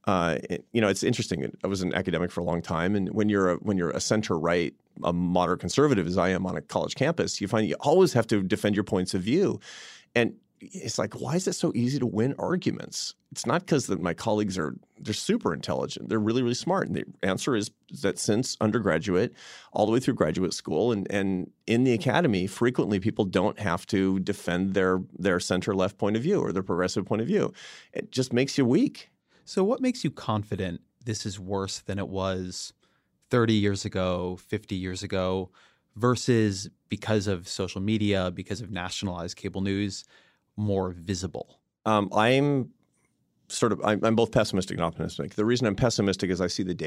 It's interesting. I was an academic for a long time, and when you're a center right, a moderate conservative, as I am on a college campus, you find you always have to defend your points of view, and it's like, why is it so easy to win arguments? It's not because my colleagues they're super intelligent. They're really, really smart. And the answer is that since undergraduate all the way through graduate school and in the academy, frequently people don't have to defend their center-left point of view or their progressive point of view. It just makes you weak. So what makes you confident this is worse than it was 30 years ago, 50 years ago, versus because of social media, because of nationalized cable news, more visible? I'm both pessimistic and optimistic. The reason I'm pessimistic is I see the data.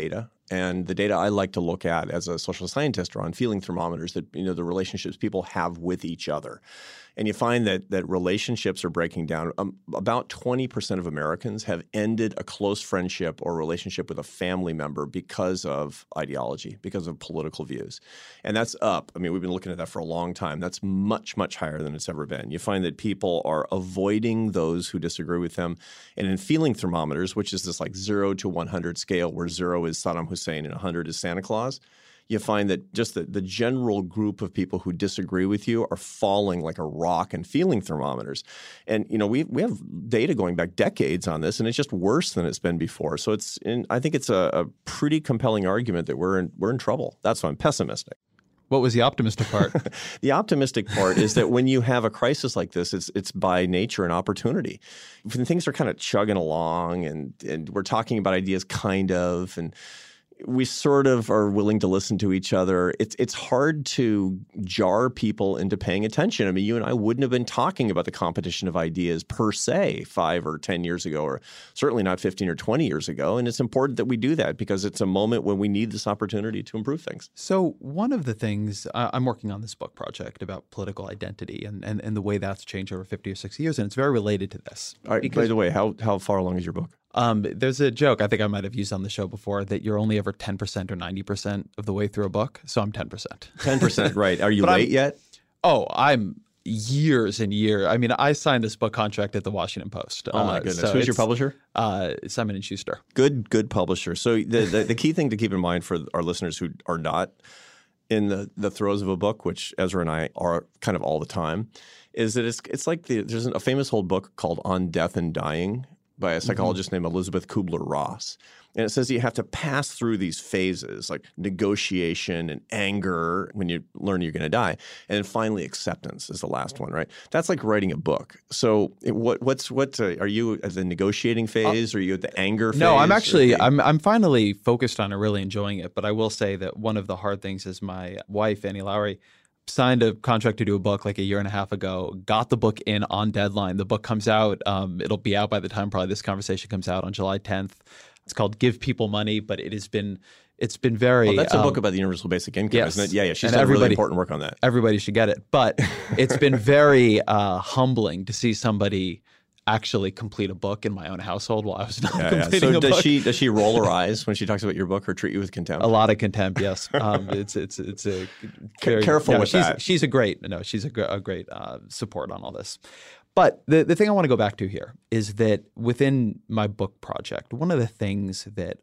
And the data I like to look at as a social scientist are on feeling thermometers, that the relationships people have with each other. And you find that relationships are breaking down. About 20% of Americans have ended a close friendship or relationship with a family member because of ideology, because of political views. And that's up. I mean, we've been looking at that for a long time. That's much, much higher than it's ever been. You find that people are avoiding those who disagree with them. And in feeling thermometers, which is this like 0 to 100 scale where 0 is Saddam Hussein and 100 is Santa Claus, you find that just the general group of people who disagree with you are falling like a rock in feeling thermometers. And, we have data going back decades on this, and it's just worse than it's been before. So I think it's a pretty compelling argument that we're in trouble. That's why I'm pessimistic. What was the optimistic part? The optimistic part is that when you have a crisis like this, it's by nature an opportunity. When things are kind of chugging along and we're talking about ideas and we sort of are willing to listen to each other, it's hard to jar people into paying attention. I mean, you and I wouldn't have been talking about the competition of ideas per se 5 or 10 years ago, or certainly not 15 or 20 years ago. And it's important that we do that because it's a moment when we need this opportunity to improve things. So one of the things I'm working on this book project about political identity and the way that's changed over 50 or 60 years, and it's very related to this. All right, by the way, how far along is your book? There's a joke I think I might have used on the show before that you're only ever 10% or 90% of the way through a book. So I'm 10%. 10%, right. Are you late yet? Oh, I'm years and years. I mean, I signed this book contract at the Washington Post. Oh, my goodness. So who's your publisher? Simon & Schuster. Good publisher. So the key thing to keep in mind for our listeners who are not in the throes of a book, which Ezra and I are kind of all the time, is that it's like there's a famous old book called On Death and Dying by a psychologist named Elizabeth Kubler-Ross. And it says you have to pass through these phases like negotiation and anger when you learn you're going to die. And then finally acceptance is the last one, right? That's like writing a book. So are you at the negotiating phase or are you at the anger phase? No, I'm finally focused on it, really enjoying it. But I will say that one of the hard things is my wife, Annie Lowry, signed a contract to do a book like a year and a half ago, got the book in on deadline. The book comes out. It'll be out by the time probably this conversation comes out on July 10th. It's called Give People Money, but it's been very... Well, that's a book about the universal basic income, yes. isn't it? Yeah. She's done really important work on that. Everybody should get it. But it's been very humbling to see somebody actually complete a book in my own household while I was not completing a book. So does she roll her eyes when she talks about your book or treat you with contempt? A lot of contempt, yes. It's a very, careful with that. She's a great support on all this. But the thing I want to go back to here is that within my book project, one of the things that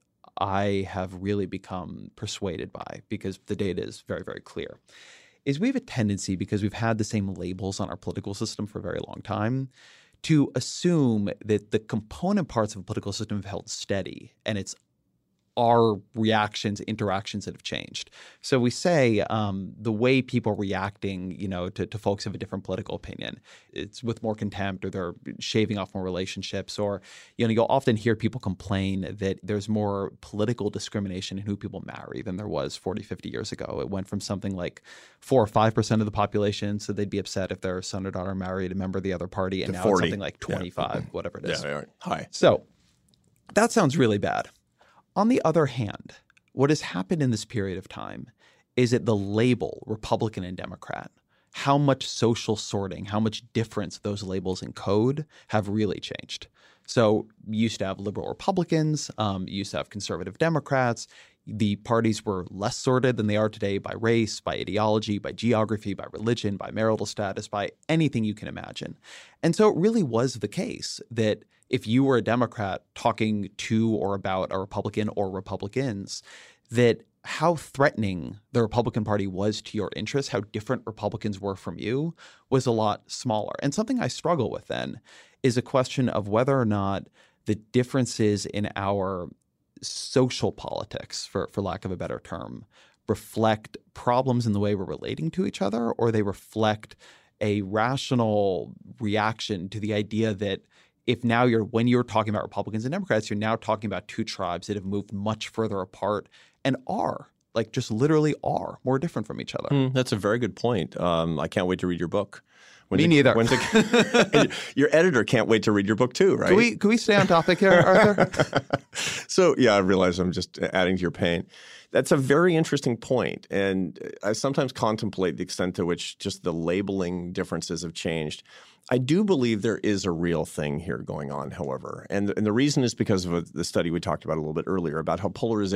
I have really become persuaded by, because the data is very, very clear, is we have a tendency, because we've had the same labels on our political system for a very long time, to assume that the component parts of a political system have held steady and it's our reactions, interactions that have changed. So we say the way people are reacting, to folks of a different political opinion, it's with more contempt, or they're shaving off more relationships, or you'll often hear people complain that there's more political discrimination in who people marry than there was 40, 50 years ago. It went from something like 4 or 5% of the population, so they'd be upset if their son or daughter married a member of the other party, and now 40. It's something like 25, whatever it is. Yeah, high. So that sounds really bad. On the other hand, what has happened in this period of time is that the label Republican and Democrat, how much social sorting, how much difference those labels encode have really changed. So you used to have liberal Republicans, you used to have conservative Democrats. The parties were less sorted than they are today by race, by ideology, by geography, by religion, by marital status, by anything you can imagine. And so it really was the case that if you were a Democrat talking to or about a Republican or Republicans, that how threatening the Republican Party was to your interests, how different Republicans were from you, was a lot smaller. And something I struggle with then is a question of whether or not the differences in our social politics, for lack of a better term, reflect problems in the way we're relating to each other, or they reflect a rational reaction to the idea that if now when you're talking about Republicans and Democrats, you're now talking about two tribes that have moved much further apart and just literally are more different from each other. That's a very good point. I can't wait to read your book. Me neither. Your editor can't wait to read your book too, right? Can we stay on topic here, Arthur? So, yeah, I realize I'm just adding to your pain. That's a very interesting point. And I sometimes contemplate the extent to which just the labeling differences have changed. I do believe there is a real thing here going on, however. And the reason is because of the study we talked about a little bit earlier about how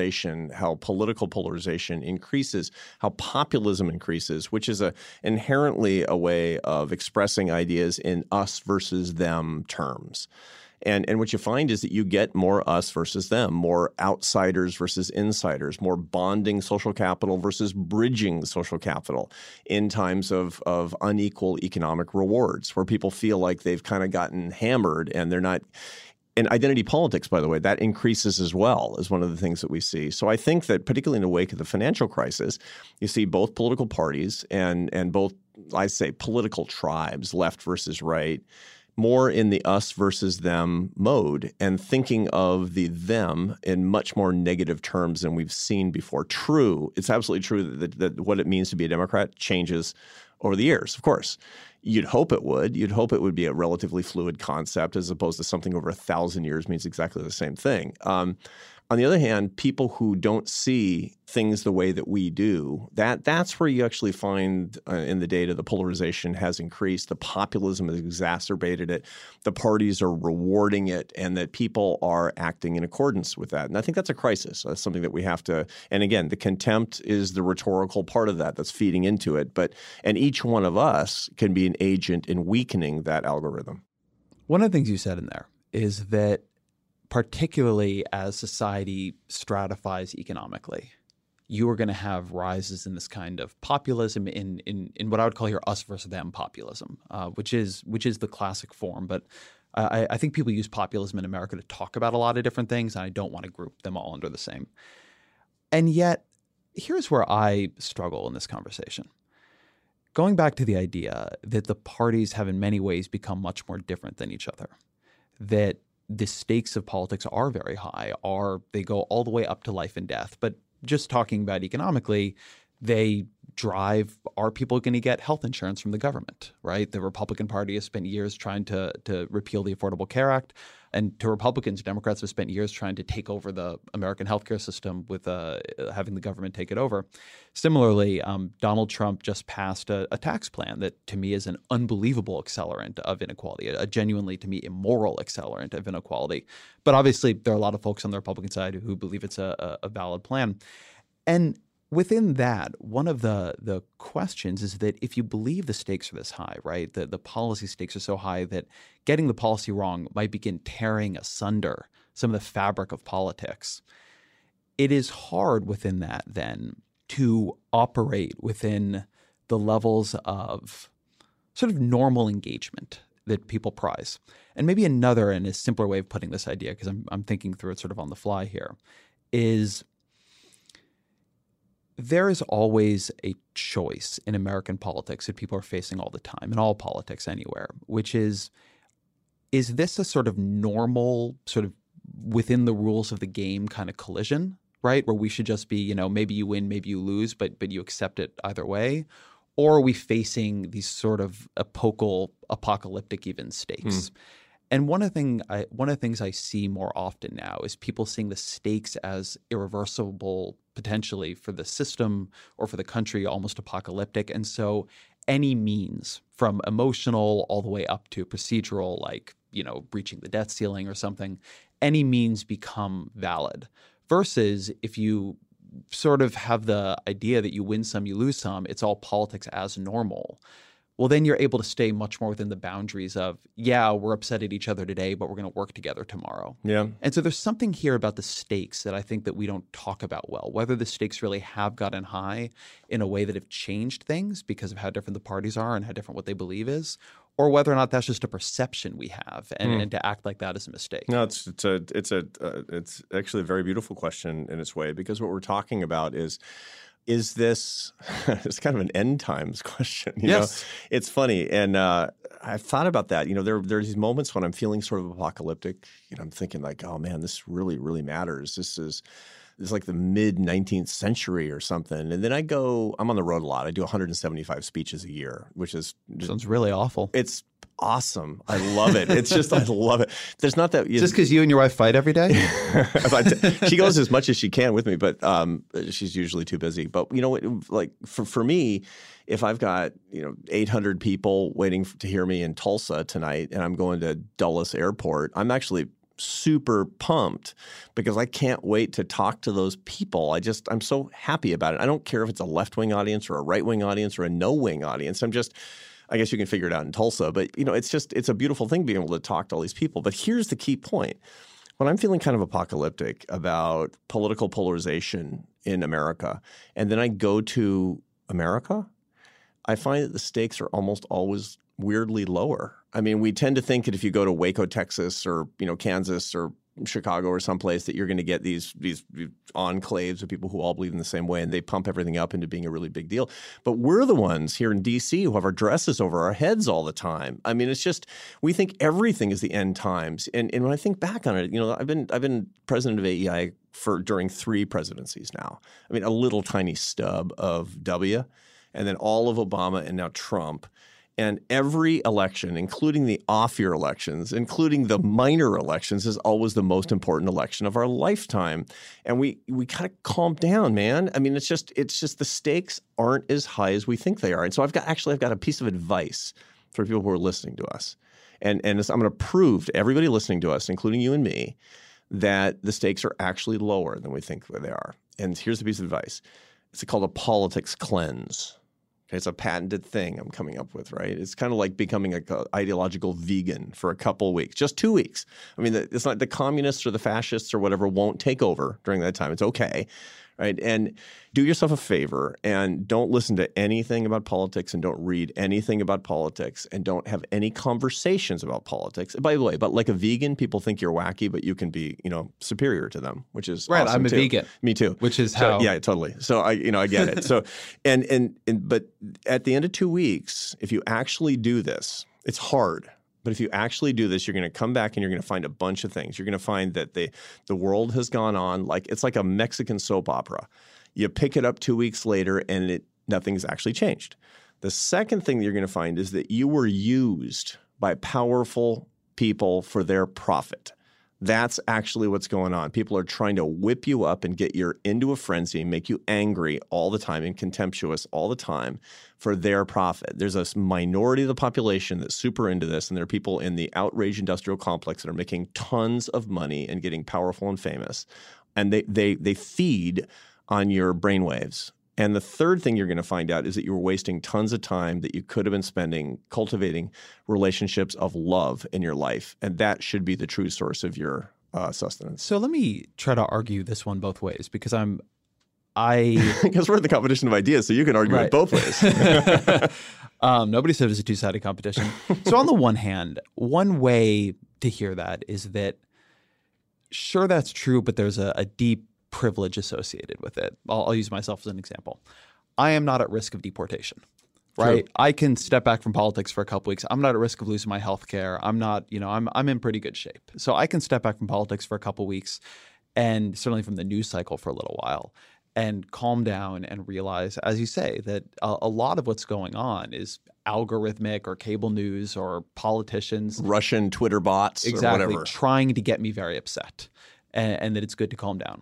political polarization increases, how populism increases, which is inherently a way of expressing ideas in us versus them terms. And what you find is that you get more us versus them, more outsiders versus insiders, more bonding social capital versus bridging social capital in times of unequal economic rewards, where people feel like they've kind of gotten hammered and they're not. And identity politics, by the way, that increases as well as one of the things that we see. So I think that particularly in the wake of the financial crisis, you see both political parties and both, I say, political tribes, left versus right, more in the us versus them mode and thinking of the them in much more negative terms than we've seen before. True, it's absolutely true that what it means to be a Democrat changes over the years, of course. You'd hope it would. You'd hope it would be a relatively fluid concept as opposed to something over 1,000 years means exactly the same thing. On the other hand, people who don't see things the way that we do, that's where you actually find in the data the polarization has increased, the populism has exacerbated it, the parties are rewarding it, and that people are acting in accordance with that. And I think that's a crisis. That's something that we have to – and again, the contempt is the rhetorical part of that that's feeding into it. And each one of us can be an agent in weakening that algorithm. One of the things you said in there is that particularly as society stratifies economically, you are going to have rises in this kind of populism in what I would call here us versus them populism, which is the classic form. But I think people use populism in America to talk about a lot of different things, and I don't want to group them all under the same. And yet, here's where I struggle in this conversation. Going back to the idea that the parties have in many ways become much more different than each other, that the stakes of politics are very high, they go all the way up to life and death. But just talking about economically, they drive, are people going to get health insurance from the government, right? The Republican Party has spent years trying to repeal the Affordable Care Act. And to Republicans, Democrats have spent years trying to take over the American healthcare system with having the government take it over. Similarly, Donald Trump just passed a tax plan that to me is an unbelievable accelerant of inequality, a genuinely, to me, immoral accelerant of inequality. But obviously, there are a lot of folks on the Republican side who believe it's a valid plan. And within that, one of the questions is that if you believe the stakes are this high, right, the policy stakes are so high that getting the policy wrong might begin tearing asunder some of the fabric of politics, it is hard within that then to operate within the levels of sort of normal engagement that people prize. And maybe another and a simpler way of putting this idea, because I'm thinking through it sort of on the fly here, is there is always a choice in American politics that people are facing all the time, in all politics anywhere, which is this a sort of normal, sort of within the rules of the game kind of collision, right? Where we should just be, maybe you win, maybe you lose, but you accept it either way? Or are we facing these sort of apocalyptic even stakes? And one of the things I see more often now is people seeing the stakes as irreversible potentially for the system or for the country, almost apocalyptic. And so any means from emotional all the way up to procedural, like, breaching the debt ceiling or something, any means become valid. Versus if you sort of have the idea that you win some, you lose some, it's all politics as normal. Well, then you're able to stay much more within the boundaries of, we're upset at each other today, but we're going to work together tomorrow. Yeah. And so there's something here about the stakes that I think that we don't talk about well, whether the stakes really have gotten high in a way that have changed things because of how different the parties are and how different what they believe is, or whether or not that's just a perception we have, and to act like that is a mistake. No, it's actually a very beautiful question in its way, because what we're talking about is this – it's kind of an end times question. You know? It's funny. And I've thought about that. There are these moments when I'm feeling sort of apocalyptic. I'm thinking like, oh, man, this really, really matters. it's like the mid-19th century or something. And then I'm on the road a lot. I do 175 speeches a year, which is sounds really awful. It's awesome. I love it. It's just, I love it. There's not that. Just because you and your wife fight every day? She goes as much as she can with me, but she's usually too busy. But you know what, like for me, if I've got 800 people waiting to hear me in Tulsa tonight and I'm going to Dulles Airport, I'm actually super pumped because I can't wait to talk to those people. I'm so happy about it. I don't care if it's a left-wing audience or a right-wing audience or a no-wing audience. I guess you can figure it out in Tulsa, but it's a beautiful thing being able to talk to all these people. But here's the key point. When I'm feeling kind of apocalyptic about political polarization in America, and then I go to America, I find that the stakes are almost always weirdly lower. I mean, we tend to think that if you go to Waco, Texas, or Kansas, or Chicago, or someplace, that you're going to get these enclaves of people who all believe in the same way, and they pump everything up into being a really big deal. But we're the ones here in D.C. who have our dresses over our heads all the time. I mean, it's just we think everything is the end times. And when I think back on it, I've been president of AEI during 3 presidencies now. I mean, a little tiny stub of W, and then all of Obama, and now Trump. And every election, including the off-year elections, including the minor elections, is always the most important election of our lifetime. And we kind of calm down, man. I mean, it's just the stakes aren't as high as we think they are. And so I've got a piece of advice for people who are listening to us. And I'm going to prove to everybody listening to us, including you and me, that the stakes are actually lower than we think they are. And here's the piece of advice. It's called a politics cleanse. It's a patented thing I'm coming up with, right? It's kind of like becoming an ideological vegan for a couple of weeks, just 2 weeks. I mean, it's not the communists or the fascists or whatever won't take over during that time. It's okay, right? And do yourself a favor and don't listen to anything about politics and don't read anything about politics and don't have any conversations about politics. By the way, but like a vegan, people think you're wacky, but you can be, superior to them, which is right. Awesome I'm a too. vegan. Me too. Which is how. Yeah, totally. So I get it. So, but at the end of 2 weeks, if you actually do this, it's hard. But if you actually do this, you're going to come back and you're going to find a bunch of things. You're going to find that the world has gone on it's like a Mexican soap opera. You pick it up 2 weeks later and nothing's actually changed. The second thing that you're going to find is that you were used by powerful people for their profit. That's actually what's going on. People are trying to whip you up and get you into a frenzy, make you angry all the time and contemptuous all the time for their profit. There's a minority of the population that's super into this, and there are people in the outrage industrial complex that are making tons of money and getting powerful and famous. And they feed on your brainwaves. And the third thing you're going to find out is that you were wasting tons of time that you could have been spending cultivating relationships of love in your life. And that should be the true source of your sustenance. So let me try to argue this one both ways because because we're in the competition of ideas, so you can argue it both ways. Nobody said it was a two-sided competition. So on the one hand, one way to hear that is that, sure, that's true, but there's a deep privilege associated with it. I'll use myself as an example. I am not at risk of deportation, right? True. I can step back from politics for a couple weeks. I'm not at risk of losing my health care. I'm not, I'm in pretty good shape. So I can step back from politics for a couple weeks and certainly from the news cycle for a little while and calm down and realize, as you say, that a lot of what's going on is algorithmic or cable news or politicians. Russian Twitter bots or whatever. Trying to get me very upset and that it's good to calm down.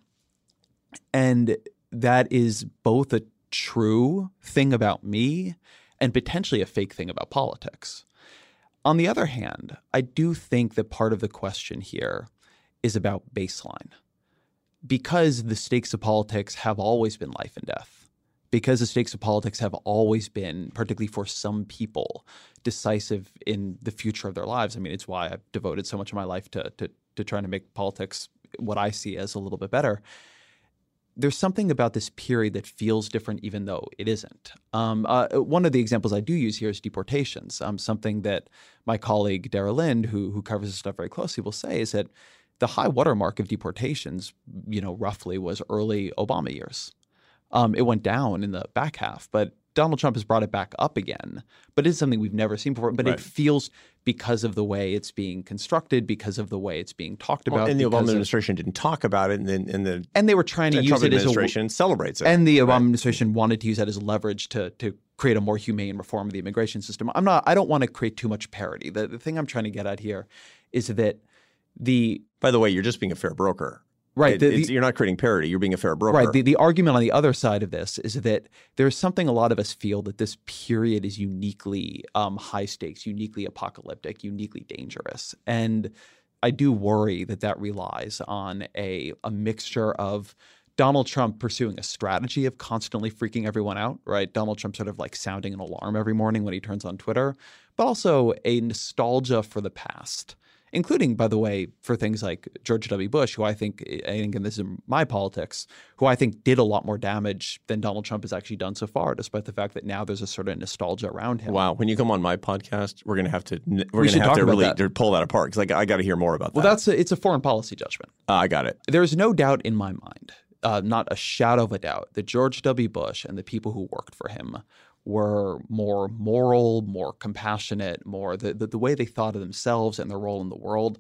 And that is both a true thing about me and potentially a fake thing about politics. On the other hand, I do think that part of the question here is about baseline. Because the stakes of politics have always been life and death, because the stakes of politics have always been, particularly for some people, decisive in the future of their lives. I mean, it's why I've devoted so much of my life to trying to make politics what I see as a little bit better. There's something about this period that feels different even though it isn't. One of the examples I do use here is deportations. Something that my colleague Dara Lind, who covers this stuff very closely, will say is that the high watermark of deportations, roughly was early Obama years. It went down in the back half, but Donald Trump has brought it back up again, but it's something we've never seen before. But it feels, because of the way it's being constructed, because of the way it's being talked about. And the Obama administration didn't talk about it, and they were trying to use Trump it as administration celebrates it. And the Obama administration wanted to use that as leverage to create a more humane reform of the immigration system. I don't want to create too much parity. The thing I'm trying to get at here is that by the way, you're just being a fair broker. Right. You're not creating parity. You're being a fair broker. Right. The argument on the other side of this is that there's something a lot of us feel that this period is uniquely high stakes, uniquely apocalyptic, uniquely dangerous. And I do worry that relies on a mixture of Donald Trump pursuing a strategy of constantly freaking everyone out, right? Donald Trump sort of like sounding an alarm every morning when he turns on Twitter, but also a nostalgia for the past. Including, by the way, for things like George W. Bush, who I think, and this is my politics, who I think did a lot more damage than Donald Trump has actually done so far, despite the fact that now there's a sort of nostalgia around him. Wow. When you come on my podcast, we're going to have to really pull that apart, because I got to hear more about that. Well, it's a foreign policy judgment. I got it. There's no doubt in my mind, not a shadow of a doubt, that George W. Bush and the people who worked for him were more moral, more compassionate, more the way they thought of themselves and their role in the world.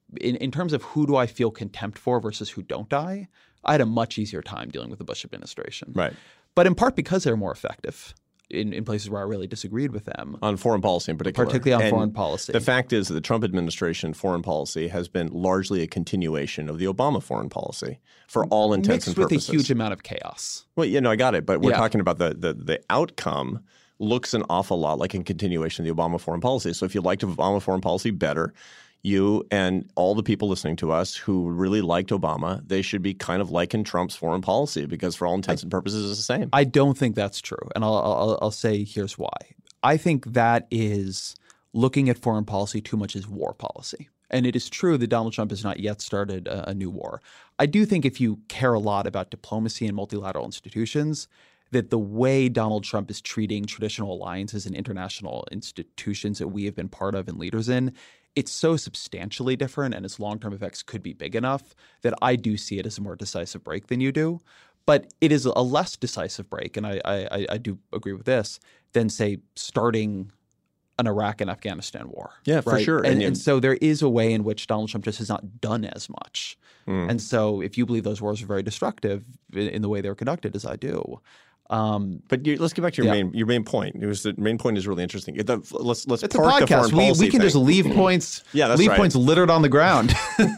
In terms of who do I feel contempt for versus who don't I had a much easier time dealing with the Bush administration. Right. But in part because they're more effective in places where I really disagreed with them. On foreign policy in particular. Particularly on foreign policy. The fact is that the Trump administration foreign policy has been largely a continuation of the Obama foreign policy for all intents and purposes. Mixed with a huge amount of chaos. Well, I got it. But we're talking about the outcome looks an awful lot like a continuation of the Obama foreign policy. So if you liked Obama foreign policy better, you and all the people listening to us who really liked Obama, they should be kind of liking Trump's foreign policy, because for all intents and purposes it's the same. I don't think that's true. And I'll say here's why. I think that is looking at foreign policy too much as war policy. And it is true that Donald Trump has not yet started a new war. I do think if you care a lot about diplomacy and multilateral institutions, that the way Donald Trump is treating traditional alliances and international institutions that we have been part of and leaders in, it's so substantially different, and its long-term effects could be big enough that I do see it as a more decisive break than you do. But it is a less decisive break, and I do agree with this, than, say, starting an Iraq and Afghanistan war. Yeah, for sure. And so there is a way in which Donald Trump just has not done as much. And so if you believe those wars are very destructive in the way they were conducted, as I do. But let's get back to your main point. The main point is really interesting. Let's it's park a podcast. The foreign policy we can just leave points. Points littered on the ground.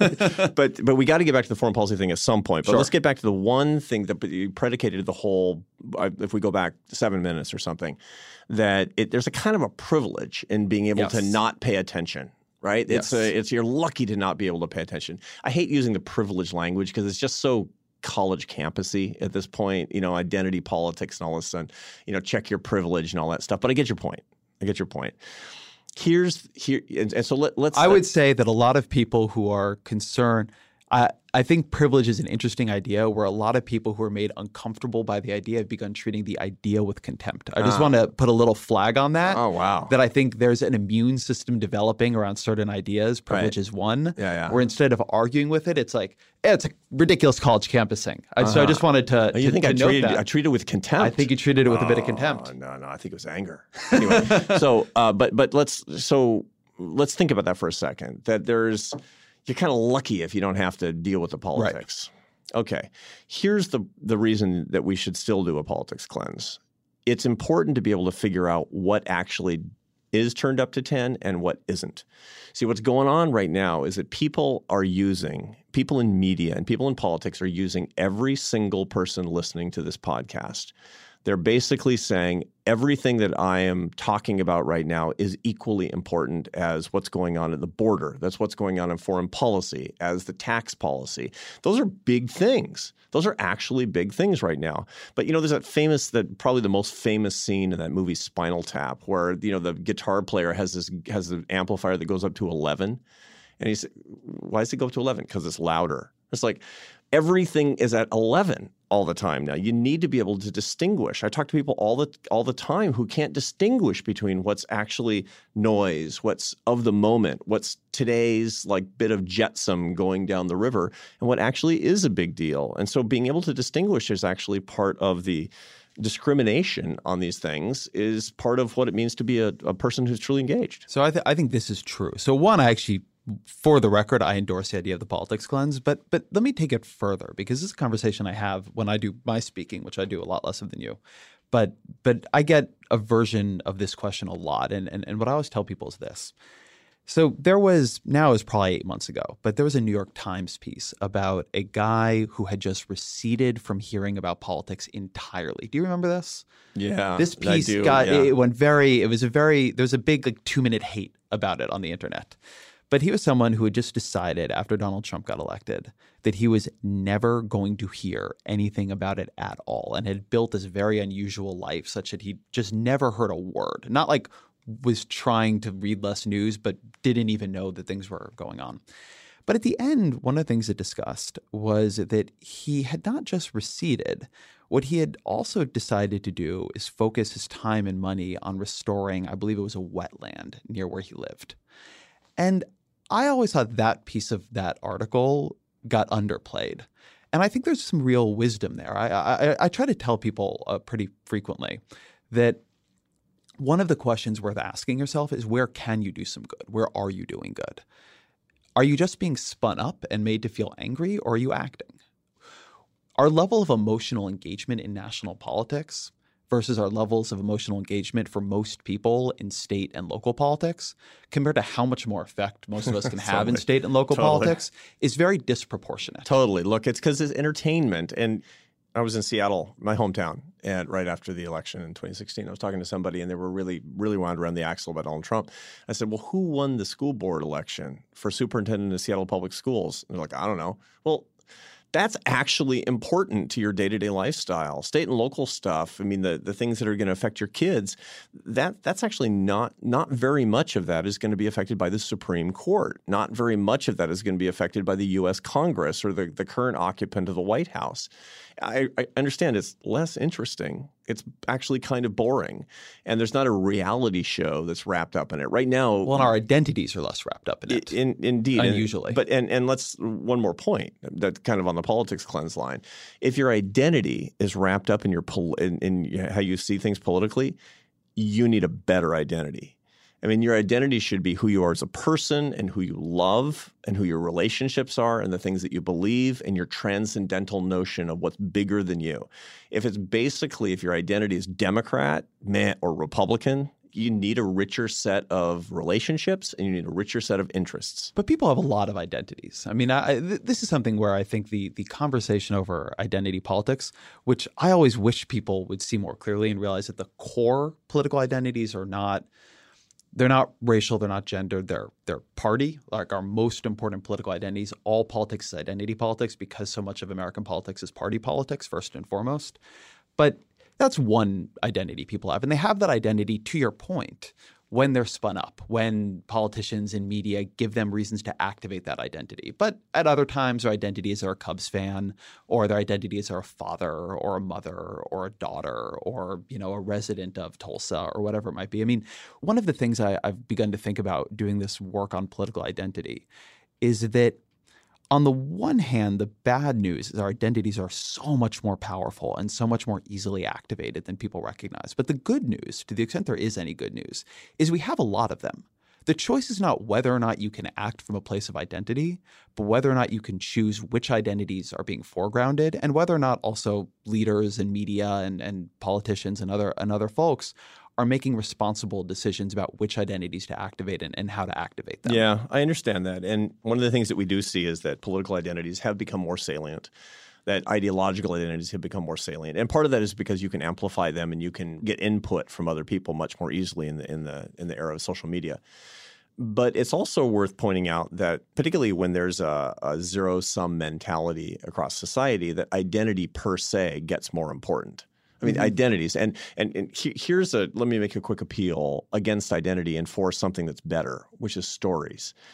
but we got to get back to the foreign policy thing at some point. But let's get back to the one thing that predicated the whole. If we go back 7 minutes or something, that there's a kind of a privilege in being able to not pay attention. Right? Yes. It's you're lucky to not be able to pay attention. I hate using the privilege language because it's just so college campusy at this point, identity politics and all this and, check your privilege and all that stuff. But I get your point. So let's. I would say that a lot of people who are concerned, I think privilege is an interesting idea where a lot of people who are made uncomfortable by the idea have begun treating the idea with contempt. I just want to put a little flag on that. Oh, wow. That I think there's an immune system developing around certain ideas. Privilege is one. Yeah. Where instead of arguing with it, it's like, it's a ridiculous college campusing. So I just wanted to You think I note that. I treated it with contempt? I think you treated it with a bit of contempt. No, I think it was anger. Anyway, but let's think about that for a second. That you're kind of lucky if you don't have to deal with the politics. Right. Okay. Here's the reason that we should still do a politics cleanse. It's important to be able to figure out what actually is turned up to 10 and what isn't. See, what's going on right now is that people in media and people in politics are using every single person listening to this podcast. They're basically saying everything that I am talking about right now is equally important as what's going on at the border. That's what's going on in foreign policy, as the tax policy. Those are big things. Those are actually big things right now. But, there's probably the most famous scene in that movie Spinal Tap where, the guitar player has an amplifier that goes up to 11. And he said, why does it go up to 11? Because it's louder. It's like everything is at 11 all the time now. You need to be able to distinguish. I talk to people all the time who can't distinguish between what's actually noise, what's of the moment, what's today's bit of jetsam going down the river, and what actually is a big deal. And so being able to distinguish is actually part of the discrimination on these things is part of what it means to be a person who's truly engaged. So I think this is true. So one, I actually, for the record, I endorse the idea of the politics cleanse, but let me take it further, because this is a conversation I have when I do my speaking, which I do a lot less of than you. But I get a version of this question a lot, and what I always tell people is this. So there was, now it was probably 8 months ago, but there was a New York Times piece about a guy who had just receded from hearing about politics entirely. Do you remember this? Yeah, this piece I do, it went there was a big 2-minute hate about it on the internet. But he was someone who had just decided after Donald Trump got elected that he was never going to hear anything about it at all, and had built this very unusual life such that he just never heard a word. Not like was trying to read less news, but didn't even know that things were going on. But at the end, one of the things it discussed was that he had not just receded. What he had also decided to do is focus his time and money on restoring, I believe it was a wetland near where he lived. And I always thought that piece of that article got underplayed. And I think there's some real wisdom there. I try to tell people pretty frequently that one of the questions worth asking yourself is, where can you do some good? Where are you doing good? Are you just being spun up and made to feel angry, or are you acting? Our level of emotional engagement in national politics versus our levels of emotional engagement for most people in state and local politics, compared to how much more effect most of us can have in state and local politics, is very disproportionate. Totally. Look, it's because it's entertainment. And I was in Seattle, my hometown, and right after the election in 2016, I was talking to somebody, and they were really, really wound around the axle about Donald Trump. I said, well, who won the school board election for superintendent of Seattle Public Schools? And they're like, I don't know. Well, that's actually important to your day-to-day lifestyle. State and local stuff, I mean, the things that are going to affect your kids, that's actually not very much of that is going to be affected by the Supreme Court. Not very much of that is going to be affected by the U.S. Congress or the current occupant of the White House. I understand it's less interesting. It's actually kind of boring. And there's not a reality show that's wrapped up in it. Right now— Well, and our identities are less wrapped up in it. Indeed. Unusually. And let's— one more point that's kind of on the politics cleanse line. If your identity is wrapped up in in how you see things politically, you need a better identity. I mean, your identity should be who you are as a person and who you love and who your relationships are and the things that you believe and your transcendental notion of what's bigger than you. If your identity is Democrat, or Republican, you need a richer set of relationships and you need a richer set of interests. But people have a lot of identities. I mean, this is something where I think the conversation over identity politics, which I always wish people would see more clearly and realize that the core political identities are not— they're not racial, they're not gendered, they're party. Like our most important political identities, all politics is identity politics because so much of American politics is party politics, first and foremost. But that's one identity people have. And they have that identity, to your point, when they're spun up, when politicians and media give them reasons to activate that identity. But at other times, their identity is they're a Cubs fan, or their identity is they're a father or a mother or a daughter or, a resident of Tulsa or whatever it might be. I mean, one of the things I've begun to think about doing this work on political identity is that on the one hand, the bad news is our identities are so much more powerful and so much more easily activated than people recognize. But the good news, to the extent there is any good news, is we have a lot of them. The choice is not whether or not you can act from a place of identity, but whether or not you can choose which identities are being foregrounded and whether or not also leaders and media and politicians and other folks are making responsible decisions about which identities to activate and how to activate them. Yeah, I understand that. And one of the things that we do see is that political identities have become more salient, that ideological identities have become more salient. And part of that is because you can amplify them and you can get input from other people much more easily in the era of social media. But it's also worth pointing out that particularly when there's a zero-sum mentality across society, that identity per se gets more important. I mean, identities. And here's let me make a quick appeal against identity and for something that's better, which is stories.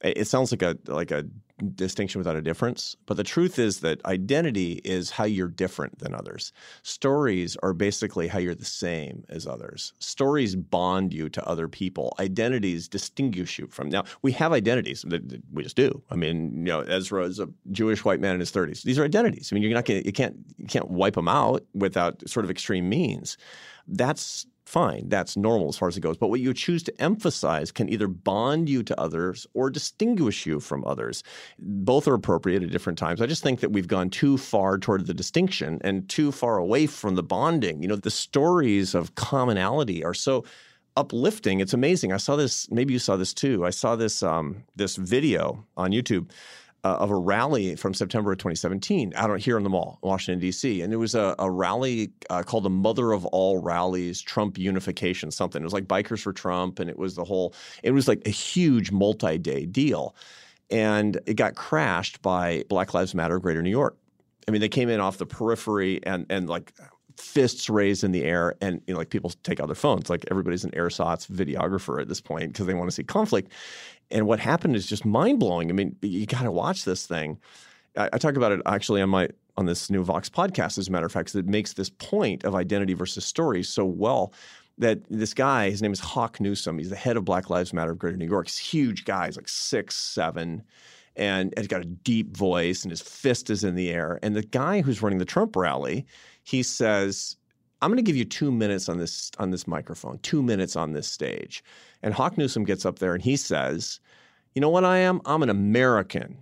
It sounds like a distinction without a difference, but the truth is that identity is how you're different than others. Stories are basically how you're the same as others. Stories bond you to other people. Identities distinguish you from. Now, we have identities. We just do. I mean, Ezra is a Jewish white man in his 30s. These are identities. I mean, you can't wipe them out without sort of extreme means. That's fine. That's normal as far as it goes. But what you choose to emphasize can either bond you to others or distinguish you from others. Both are appropriate at different times. I just think that we've gone too far toward the distinction and too far away from the bonding. The stories of commonality are so uplifting. It's amazing. I saw this. Maybe you saw this too. I saw this this video on YouTube of a rally from September of 2017 out here in the mall, Washington, D.C. And it was a rally called the Mother of All Rallies, Trump Unification something. It was like Bikers for Trump, and it was like a huge multi-day deal. And it got crashed by Black Lives Matter Greater New York. I mean, they came in off the periphery and like fists raised in the air, and like people take out their phones. Like everybody's an ersatz videographer at this point because they want to see conflict. And what happened is just mind-blowing. I mean, you got to watch this thing. I talk about it actually on this new Vox podcast, as a matter of fact, because it makes this point of identity versus story so well that this guy, his name is Hawk Newsom. He's the head of Black Lives Matter of Greater New York. He's a huge guy. He's like 6'7", and he's got a deep voice, and his fist is in the air. And the guy who's running the Trump rally, he says, I'm going to give you 2 minutes on this microphone, 2 minutes on this stage. And Hawk Newsom gets up there and he says, you know what I am? I'm an American.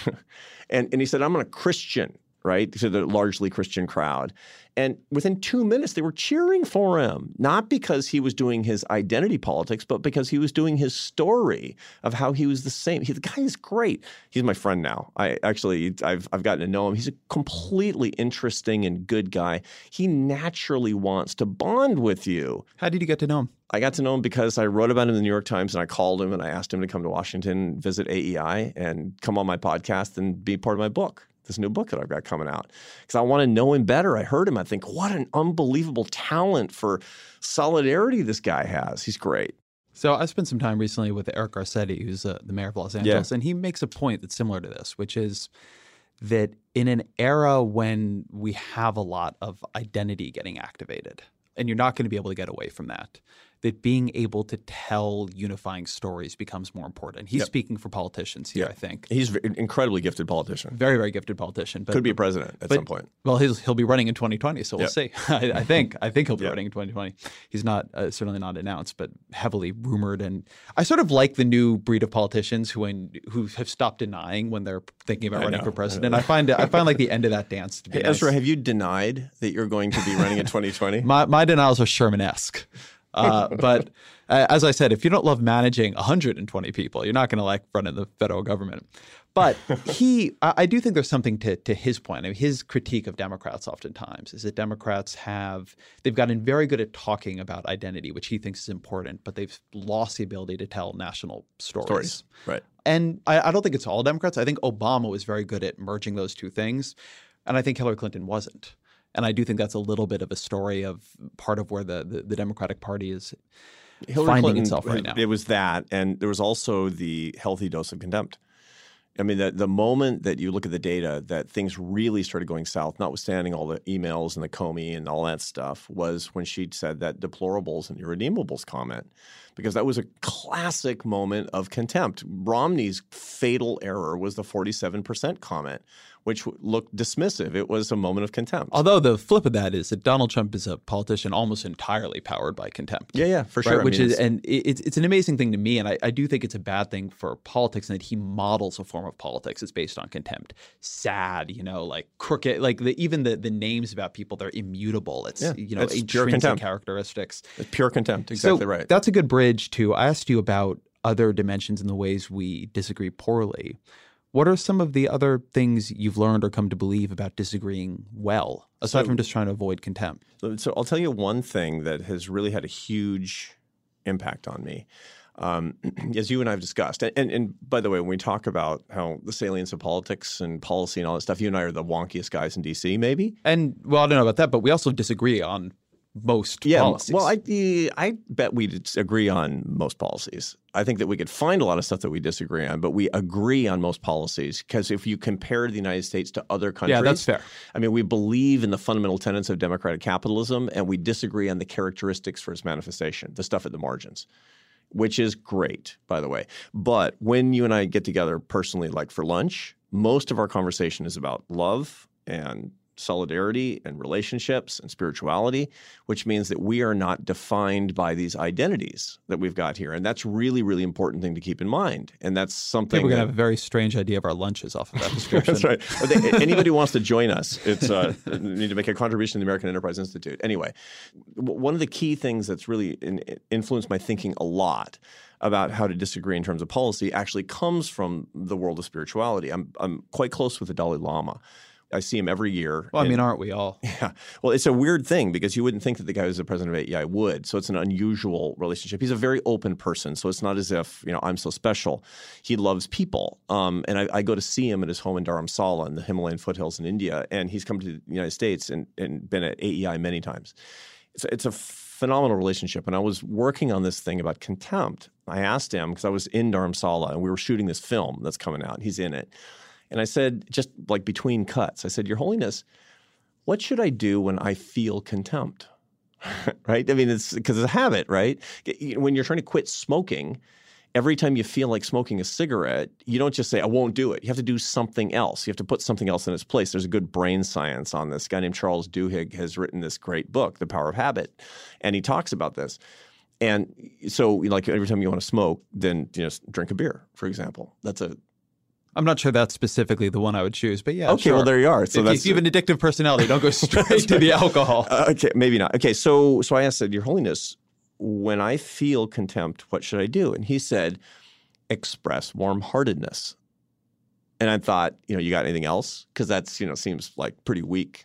and he said, I'm a Christian, right? To the largely Christian crowd. And within 2 minutes, they were cheering for him, not because he was doing his identity politics, but because he was doing his story of how he was the same. The guy is great. He's my friend now. I've gotten to know him. He's a completely interesting and good guy. He naturally wants to bond with you. How did you get to know him? I got to know him because I wrote about him in the New York Times, and I called him and I asked him to come to Washington, visit AEI, and come on my podcast and be part of my book. This new book that I've got coming out, because I want to know him better. I heard him. I think, what an unbelievable talent for solidarity this guy has. He's great. So I spent some time recently with Eric Garcetti, who's the mayor of Los Angeles, and he makes a point that's similar to this, which is that in an era when we have a lot of identity getting activated, and you're not going to be able to get away from that being able to tell unifying stories becomes more important. He's speaking for politicians here, I think. He's an incredibly gifted politician. Very, very gifted politician. Could be a president at some point. Well, he'll be running in 2020, so we'll see. I think he'll be running in 2020. He's not certainly not announced, but heavily rumored. And I sort of like the new breed of politicians who have stopped denying when they're thinking about running for president. I find like the end of that dance to be nice. Ezra, have you denied that you're going to be running in 2020? My denials are Sherman-esque. But as I said, if you don't love managing 120 people, you're not going to like running the federal government. But I do think there's something to his point. I mean, his critique of Democrats oftentimes is that Democrats they've gotten very good at talking about identity, which he thinks is important, but they've lost the ability to tell national stories. Right. And I don't think it's all Democrats. I think Obama was very good at merging those two things. And I think Hillary Clinton wasn't. And I do think that's a little bit of a story of part of where the Democratic Party is finding itself right now. It was that. And there was also the healthy dose of contempt. I mean, the moment that you look at the data that things really started going south, notwithstanding all the emails and the Comey and all that stuff, was when she said that deplorables and irredeemables comment, because that was a classic moment of contempt. Romney's fatal error was the 47% comment, which looked dismissive. It was a moment of contempt. Although the flip of that is that Donald Trump is a politician almost entirely powered by contempt. Yeah, for sure. Right? It's an amazing thing to me, and I do think it's a bad thing for politics in that he models a form of politics that's based on contempt. Sad, like crooked, like even the names about people, they're immutable. It's intrinsic characteristics. It's pure contempt. Exactly right. That's a good bridge to, I asked you about other dimensions and the ways we disagree poorly. What are some of the other things you've learned or come to believe about disagreeing well, aside from just trying to avoid contempt? So I'll tell you one thing that has really had a huge impact on me, as you and I have discussed. And by the way, when we talk about how the salience of politics and policy and all that stuff, you and I are the wonkiest guys in D.C., maybe? And, well, I don't know about that, but we also disagree on most policies. Well, I bet we'd agree on most policies. I think that we could find a lot of stuff that we disagree on, but we agree on most policies because if you compare the United States to other countries, yeah, that's fair. I mean, we believe in the fundamental tenets of democratic capitalism, and we disagree on the characteristics for its manifestation, the stuff at the margins, which is great, by the way. But when you and I get together personally, like for lunch, most of our conversation is about love and solidarity and relationships and spirituality, which means that we are not defined by these identities that we've got here. And that's really, really important thing to keep in mind. And that's something we're going to have a very strange idea of our lunches off of that description. That's right. Anybody who wants to join us, it's need to make a contribution to the American Enterprise Institute. Anyway, one of the key things that's really influenced my thinking a lot about how to disagree in terms of policy actually comes from the world of spirituality. I'm quite close with the Dalai Lama. I see him every year. Well, I mean, aren't we all? Yeah. Well, it's a weird thing because you wouldn't think that the guy who's the president of AEI would. So it's an unusual relationship. He's a very open person. So it's not as if, I'm so special. He loves people. And I go to see him at his home in Dharamsala in the Himalayan foothills in India. And he's come to the United States and been at AEI many times. It's a phenomenal relationship. And I was working on this thing about contempt. I asked him because I was in Dharamsala and we were shooting this film that's coming out. He's in it. And I said, just like between cuts, I said, Your Holiness, what should I do when I feel contempt? Right? I mean, it's because it's a habit, right? When you're trying to quit smoking, every time you feel like smoking a cigarette, you don't just say, I won't do it. You have to do something else. You have to put something else in its place. There's a good brain science on this. A guy named Charles Duhigg has written this great book, The Power of Habit, and he talks about this. And so like every time you want to smoke, then drink a beer, for example. I'm not sure that's specifically the one I would choose, but yeah. Okay, sure. well, there you are. So if you have an addictive personality, don't go straight to the alcohol. Okay, maybe not. Okay, so I asked, Your Holiness, when I feel contempt, what should I do? And he said, express warm-heartedness. And I thought, you got anything else? Because that's, seems like pretty weak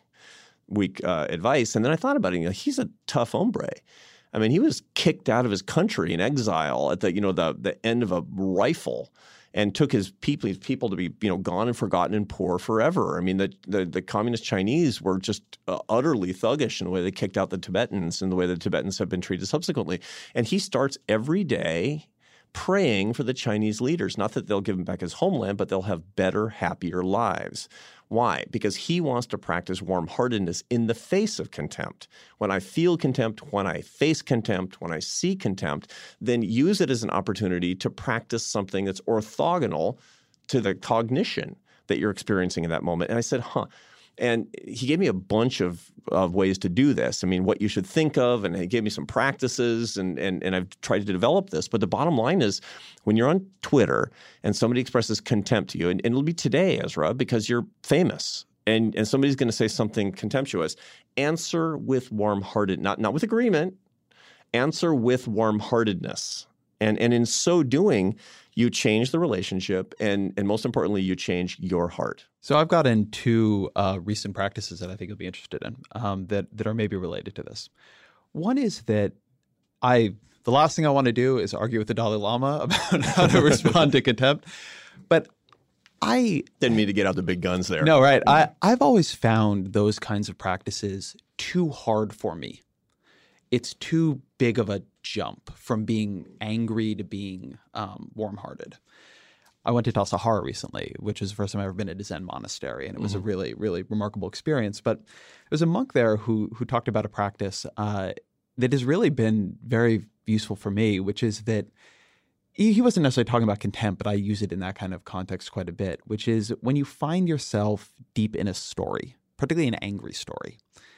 advice. And then I thought about it. He's a tough hombre. I mean, he was kicked out of his country in exile at the end of a rifle. And took his people to be, gone and forgotten and poor forever. I mean, the communist Chinese were just utterly thuggish in the way they kicked out the Tibetans and the way the Tibetans have been treated subsequently. And he starts every day praying for the Chinese leaders, not that they'll give him back his homeland, but they'll have better, happier lives. Why? Because he wants to practice warm-heartedness in the face of contempt. When I feel contempt, when I face contempt, when I see contempt, then use it as an opportunity to practice something that's orthogonal to the cognition that you're experiencing in that moment. And I said, And he gave me a bunch of ways to do this. I mean, what you should think of, and he gave me some practices, and I've tried to develop this. But the bottom line is, when you're on Twitter and somebody expresses contempt to you, and it'll be today, Ezra, because you're famous, and somebody's going to say something contemptuous, answer with warm-hearted, not with agreement, answer with warm-heartedness. And in so doing, you change the relationship, and most importantly, you change your heart. So I've gotten two recent practices that I think you'll be interested in that are maybe related to this. One is that the last thing I want to do is argue with the Dalai Lama about how to respond to contempt. But I didn't mean to get out the big guns there. No, right. I've always found those kinds of practices too hard for me. It's too big of a jump from being angry to being warm-hearted. I went to Tassajara recently, which is the first time I've ever been at a Zen monastery, and it was a really, really remarkable experience. But there was a monk there who talked about a practice that has really been very useful for me, which is that he wasn't necessarily talking about contempt, but I use it in that kind of context quite a bit, which is when you find yourself deep in a story, particularly an angry story,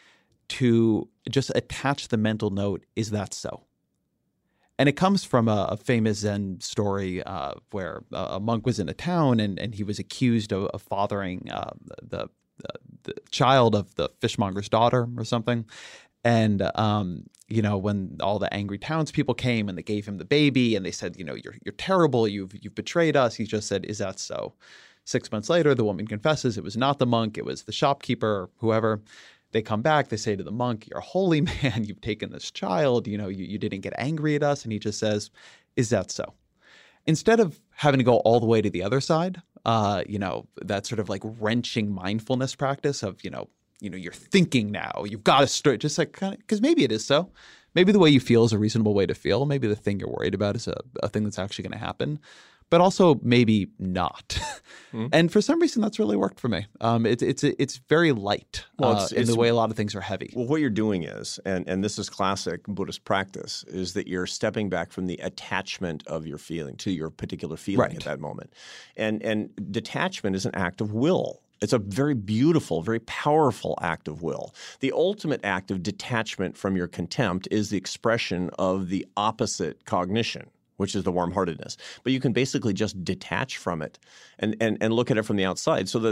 to just attach the mental note, is that so? And it comes from a famous Zen story where a monk was in a town and he was accused of fathering the child of the fishmonger's daughter or something. And, when all the angry townspeople came and they gave him the baby and they said, you're terrible, you've betrayed us. He just said, is that so? 6 months later, the woman confesses it was not the monk, it was the shopkeeper or whoever. They come back, they say to the monk, you're a holy man, you've taken this child, you didn't get angry at us. And he just says, is that so? Instead of having to go all the way to the other side, that sort of like wrenching mindfulness practice of, you're thinking now. You've got to start just like kind of because maybe it is so. Maybe the way you feel is a reasonable way to feel. Maybe the thing you're worried about is a thing that's actually going to happen. But also maybe not. And for some reason, that's really worked for me. It's very light in the way a lot of things are heavy. Well, what you're doing is, and this is classic Buddhist practice, is that you're stepping back from the attachment of your feeling to your particular feeling at that moment. And detachment is an act of will. It's a very beautiful, very powerful act of will. The ultimate act of detachment from your contempt is the expression of the opposite cognition, which is the warm-heartedness. But you can basically just detach from it and look at it from the outside. So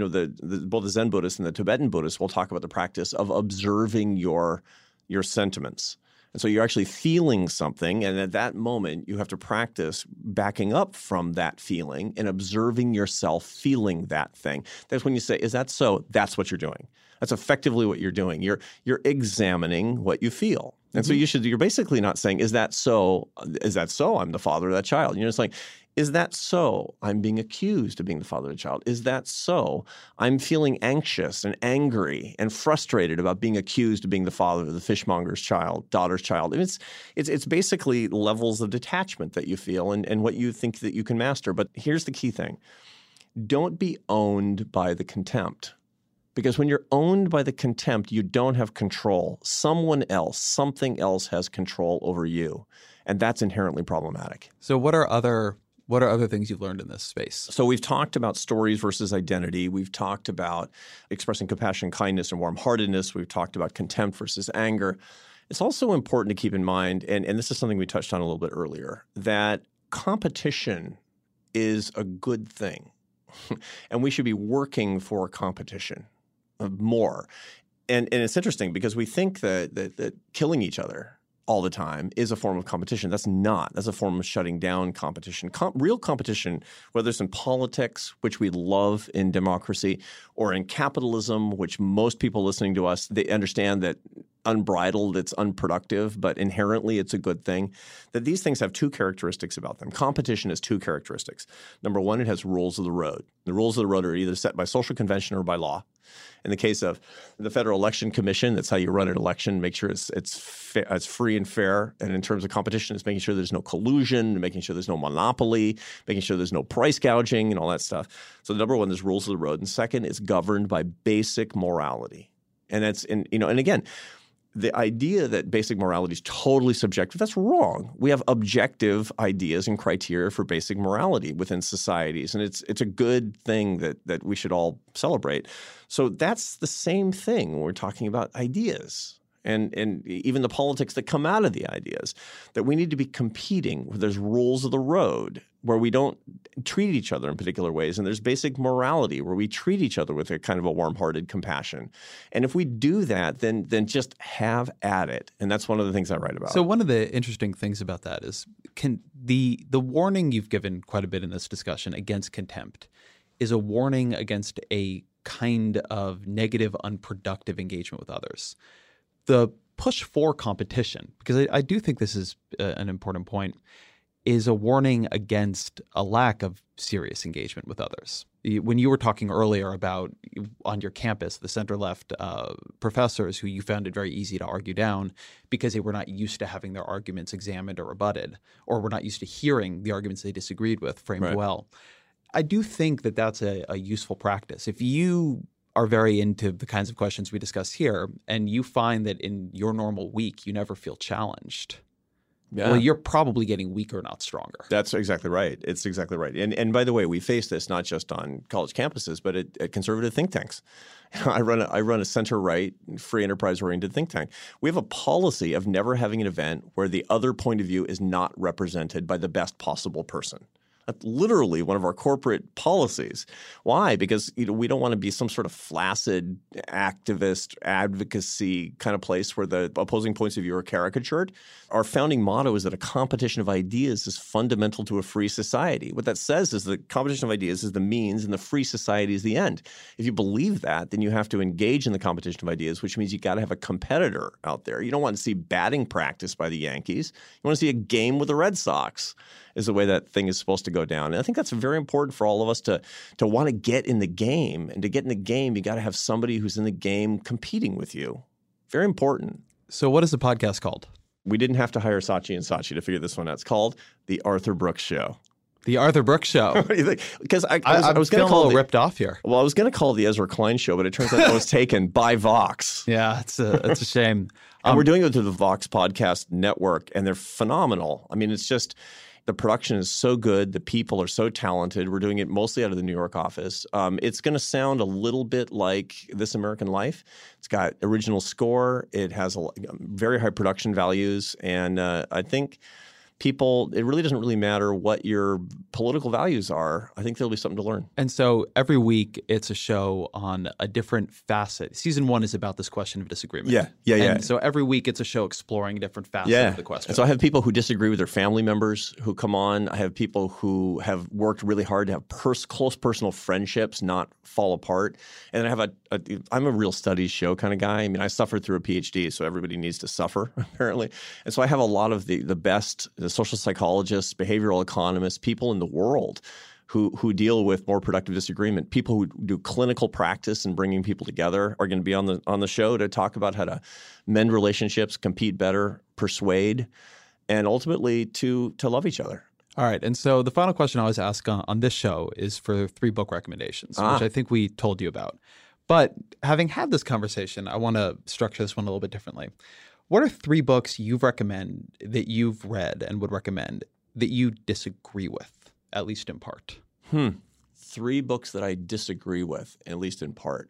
both the Zen Buddhists and the Tibetan Buddhists will talk about the practice of observing your sentiments. And so you're actually feeling something, and at that moment you have to practice backing up from that feeling and observing yourself feeling that thing. That's when you say, is that so? That's what you're doing. That's effectively what you're doing. You're examining what you feel. And so you're basically not saying, is that so? Is that so? I'm the father of that child. You're just like, is that so? I'm being accused of being the father of the child. Is that so? I'm feeling anxious and angry and frustrated about being accused of being the father of the fishmonger's child, daughter's child. And it's basically levels of detachment that you feel and what you think that you can master. But here's the key thing. Don't be owned by the contempt. Because when you're owned by the contempt, you don't have control. Someone else, something else has control over you. And that's inherently problematic. So what are other things you've learned in this space? So we've talked about stories versus identity. We've talked about expressing compassion, kindness, and warm-heartedness. We've talked about contempt versus anger. It's also important to keep in mind, and this is something we touched on a little bit earlier, that competition is a good thing. And we should be working for competition more. And it's interesting because we think that killing each other all the time is a form of competition. That's not. That's a form of shutting down competition. Real competition, whether it's in politics, which we love in democracy, or in capitalism, which most people listening to us, they understand that unbridled, it's unproductive, but inherently it's a good thing, that these things have two characteristics about them. Competition has two characteristics. Number one, it has rules of the road. The rules of the road are either set by social convention or by law. In the case of the Federal Election Commission, that's how you run an election, make sure it's free and fair. And in terms of competition, it's making sure there's no collusion, making sure there's no monopoly, making sure there's no price gouging and all that stuff. So number one, there's rules of the road. And second, it's governed by basic morality. And and again, the idea that basic morality is totally subjective, that's wrong. We have objective ideas and criteria for basic morality within societies, and it's a good thing that we should all celebrate. So that's the same thing when we're talking about ideas and even the politics that come out of the ideas, that we need to be competing where there's rules of the road, where we don't treat each other in particular ways, and there's basic morality where we treat each other with a kind of a warm-hearted compassion. And if we do that, then just have at it. And that's one of the things I write about. So one of the interesting things about that is the warning you've given quite a bit in this discussion against contempt is a warning against a kind of negative, unproductive engagement with others. The push for competition, because I do think this is an important point, is a warning against a lack of serious engagement with others. When you were talking earlier about on your campus, the center-left professors who you found it very easy to argue down because they were not used to having their arguments examined or rebutted, or were not used to hearing the arguments they disagreed with framed well. I do think that that's a useful practice. If you are very into the kinds of questions we discuss here, and you find that in your normal week you never feel challenged, well, you're probably getting weaker, not stronger. That's exactly right. It's exactly right. And by the way, we face this not just on college campuses, but at conservative think tanks. I run a center-right, free enterprise-oriented think tank. We have a policy of never having an event where the other point of view is not represented by the best possible person. That's literally one of our corporate policies. Why? Because we don't want to be some sort of flaccid activist advocacy kind of place where the opposing points of view are caricatured. Our founding motto is that a competition of ideas is fundamental to a free society. What that says is the competition of ideas is the means and the free society is the end. If you believe that, then you have to engage in the competition of ideas, which means you got to have a competitor out there. You don't want to see batting practice by the Yankees. You want to see a game with the Red Sox. is the way that thing is supposed to go down. And I think that's very important for all of us to want to get in the game. And to get in the game, you got to have somebody who's in the game competing with you. Very important. So what is the podcast called? We didn't have to hire Saatchi & Saatchi to figure this one out. It's called The Arthur Brooks Show. The Arthur Brooks Show. What do you think? Because I was going to to call it ripped off here. Well, I was going to call it the Ezra Klein Show, but it turns out that was taken by Vox. Yeah, it's a shame. And we're doing it through the Vox Podcast Network, and they're phenomenal. I mean, it's just the production is so good. The people are so talented. We're doing it mostly out of the New York office. It's going to sound a little bit like This American Life. It's got original score. It has very high production values, and I think people, it really doesn't really matter what your political values are. I think there'll be something to learn. And so every week it's a show on a different facet. Season 1 is about this question of disagreement. Yeah. And so every week it's a show exploring a different facet of the question. And so I have people who disagree with their family members who come on. I have people who have worked really hard to have close personal friendships not fall apart. And then I have I'm a real studies show kind of guy. I mean, I suffered through a PhD, so everybody needs to suffer, apparently. And so I have a lot of the best social psychologists, behavioral economists, people in the world who deal with more productive disagreement. People who do clinical practice and bringing people together are going to be on the show to talk about how to mend relationships, compete better, persuade, and ultimately to love each other. All right. And so the final question I always ask on this show is for 3 book recommendations, which I think we told you about. But having had this conversation, I want to structure this one a little bit differently. What are 3 books you recommend that you've read and would recommend that you disagree with, at least in part? 3 books that I disagree with, at least in part.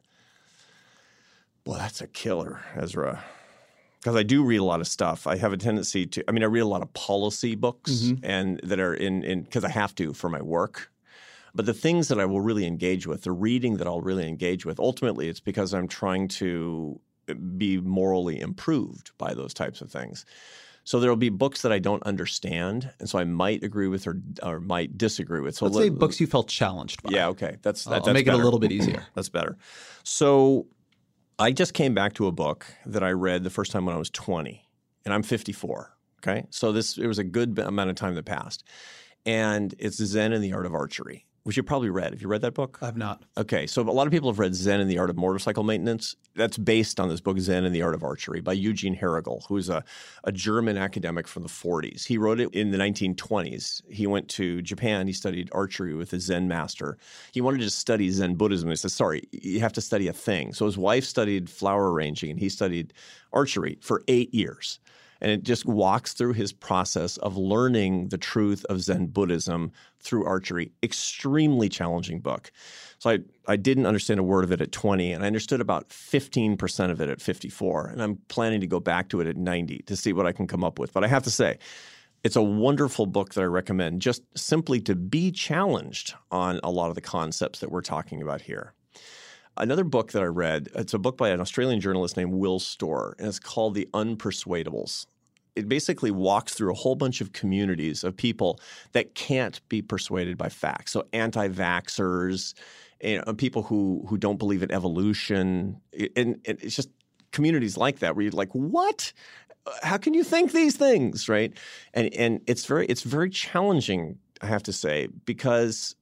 Well, that's a killer, Ezra. Because I do read a lot of stuff. I have a tendency to – I mean, I read a lot of policy books and that are in because I have to for my work. But the things that I will really engage with, the reading that I'll really engage with, ultimately it's because I'm trying to be morally improved by those types of things. So there will be books that I don't understand, and so I might agree with or might disagree with. So let's say books you felt challenged by. Yeah, okay. That's I'll make better. It a little bit easier. That's better. So I just came back to a book that I read the first time when I was 20, and I'm 54. Okay, so it was a good amount of time that passed, and it's Zen and the Art of Archery, which you probably read. Have you read that book? I've not. Okay, so a lot of people have read Zen and the Art of Motorcycle Maintenance. That's based on this book, Zen and the Art of Archery, by Eugene Herrigel, who's a German academic from the 40s. He wrote it in the 1920s. He went to Japan. He studied archery with a Zen master. He wanted to study Zen Buddhism. He said, sorry, you have to study a thing. So his wife studied flower arranging, and he studied archery for 8 years. And it just walks through his process of learning the truth of Zen Buddhism through archery. Extremely challenging book. So I didn't understand a word of it at 20, and I understood about 15% of it at 54. And I'm planning to go back to it at 90 to see what I can come up with. But I have to say, it's a wonderful book that I recommend just simply to be challenged on a lot of the concepts that we're talking about here. Another book that I read, it's a book by an Australian journalist named Will Storr, and it's called The Unpersuadables. It basically walks through a whole bunch of communities of people that can't be persuaded by facts. So anti-vaxxers, people who don't believe in evolution. And it's just communities like that where you're like, what? How can you think these things, right? And it's very challenging, I have to say, because,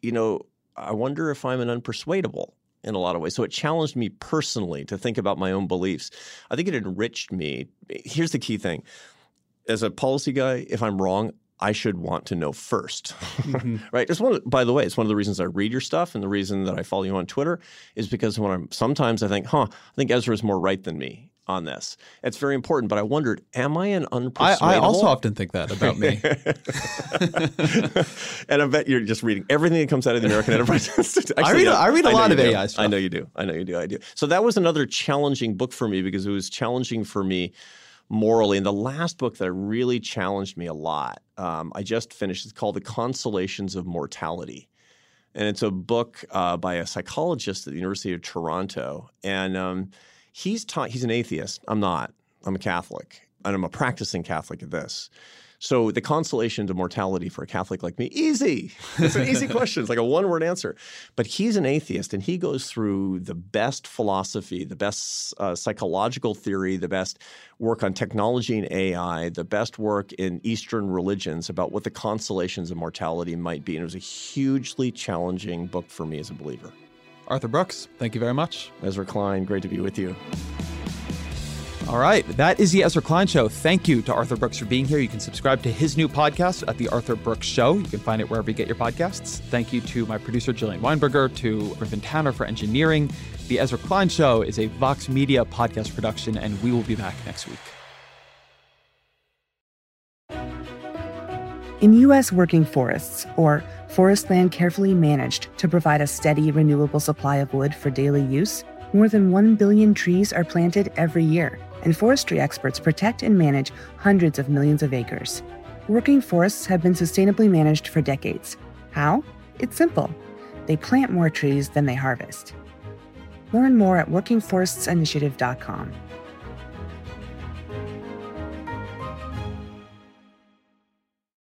I wonder if I'm an unpersuadable in a lot of ways. So it challenged me personally to think about my own beliefs. I think it enriched me. Here's the key thing. As a policy guy, if I'm wrong, I should want to know first, right? By the way, it's one of the reasons I read your stuff, and the reason that I follow you on Twitter is because sometimes I think, I think Ezra's more right than me on this. It's very important, but I wondered, am I an unpersuadable? I also often think that about me. And I bet you're just reading everything that comes out of the American Enterprise Institute. Actually, I read a lot of AI stuff. I know you do. I do. So that was another challenging book for me because it was challenging for me morally. And the last book that really challenged me a lot, I just finished. It's called The Consolations of Mortality. And it's a book by a psychologist at the University of Toronto. And he's an atheist. I'm not. I'm a Catholic. And I'm a practicing Catholic at this. So the consolation to mortality for a Catholic like me, easy. It's an easy question. It's like a one-word answer. But he's an atheist, and he goes through the best philosophy, the best psychological theory, the best work on technology and AI, the best work in Eastern religions about what the consolations of mortality might be. And it was a hugely challenging book for me as a believer. Arthur Brooks, thank you very much. Ezra Klein, great to be with you. All right, that is the Ezra Klein Show. Thank you to Arthur Brooks for being here. You can subscribe to his new podcast at The Arthur Brooks Show. You can find it wherever you get your podcasts. Thank you to my producer, Jillian Weinberger, to Griffin Tanner for engineering. The Ezra Klein Show is a Vox Media podcast production, and we will be back next week. In U.S. working forests, or forest land carefully managed to provide a steady, renewable supply of wood for daily use, more than 1 billion trees are planted every year, and forestry experts protect and manage hundreds of millions of acres. Working forests have been sustainably managed for decades. How? It's simple. They plant more trees than they harvest. Learn more at workingforestsinitiative.com.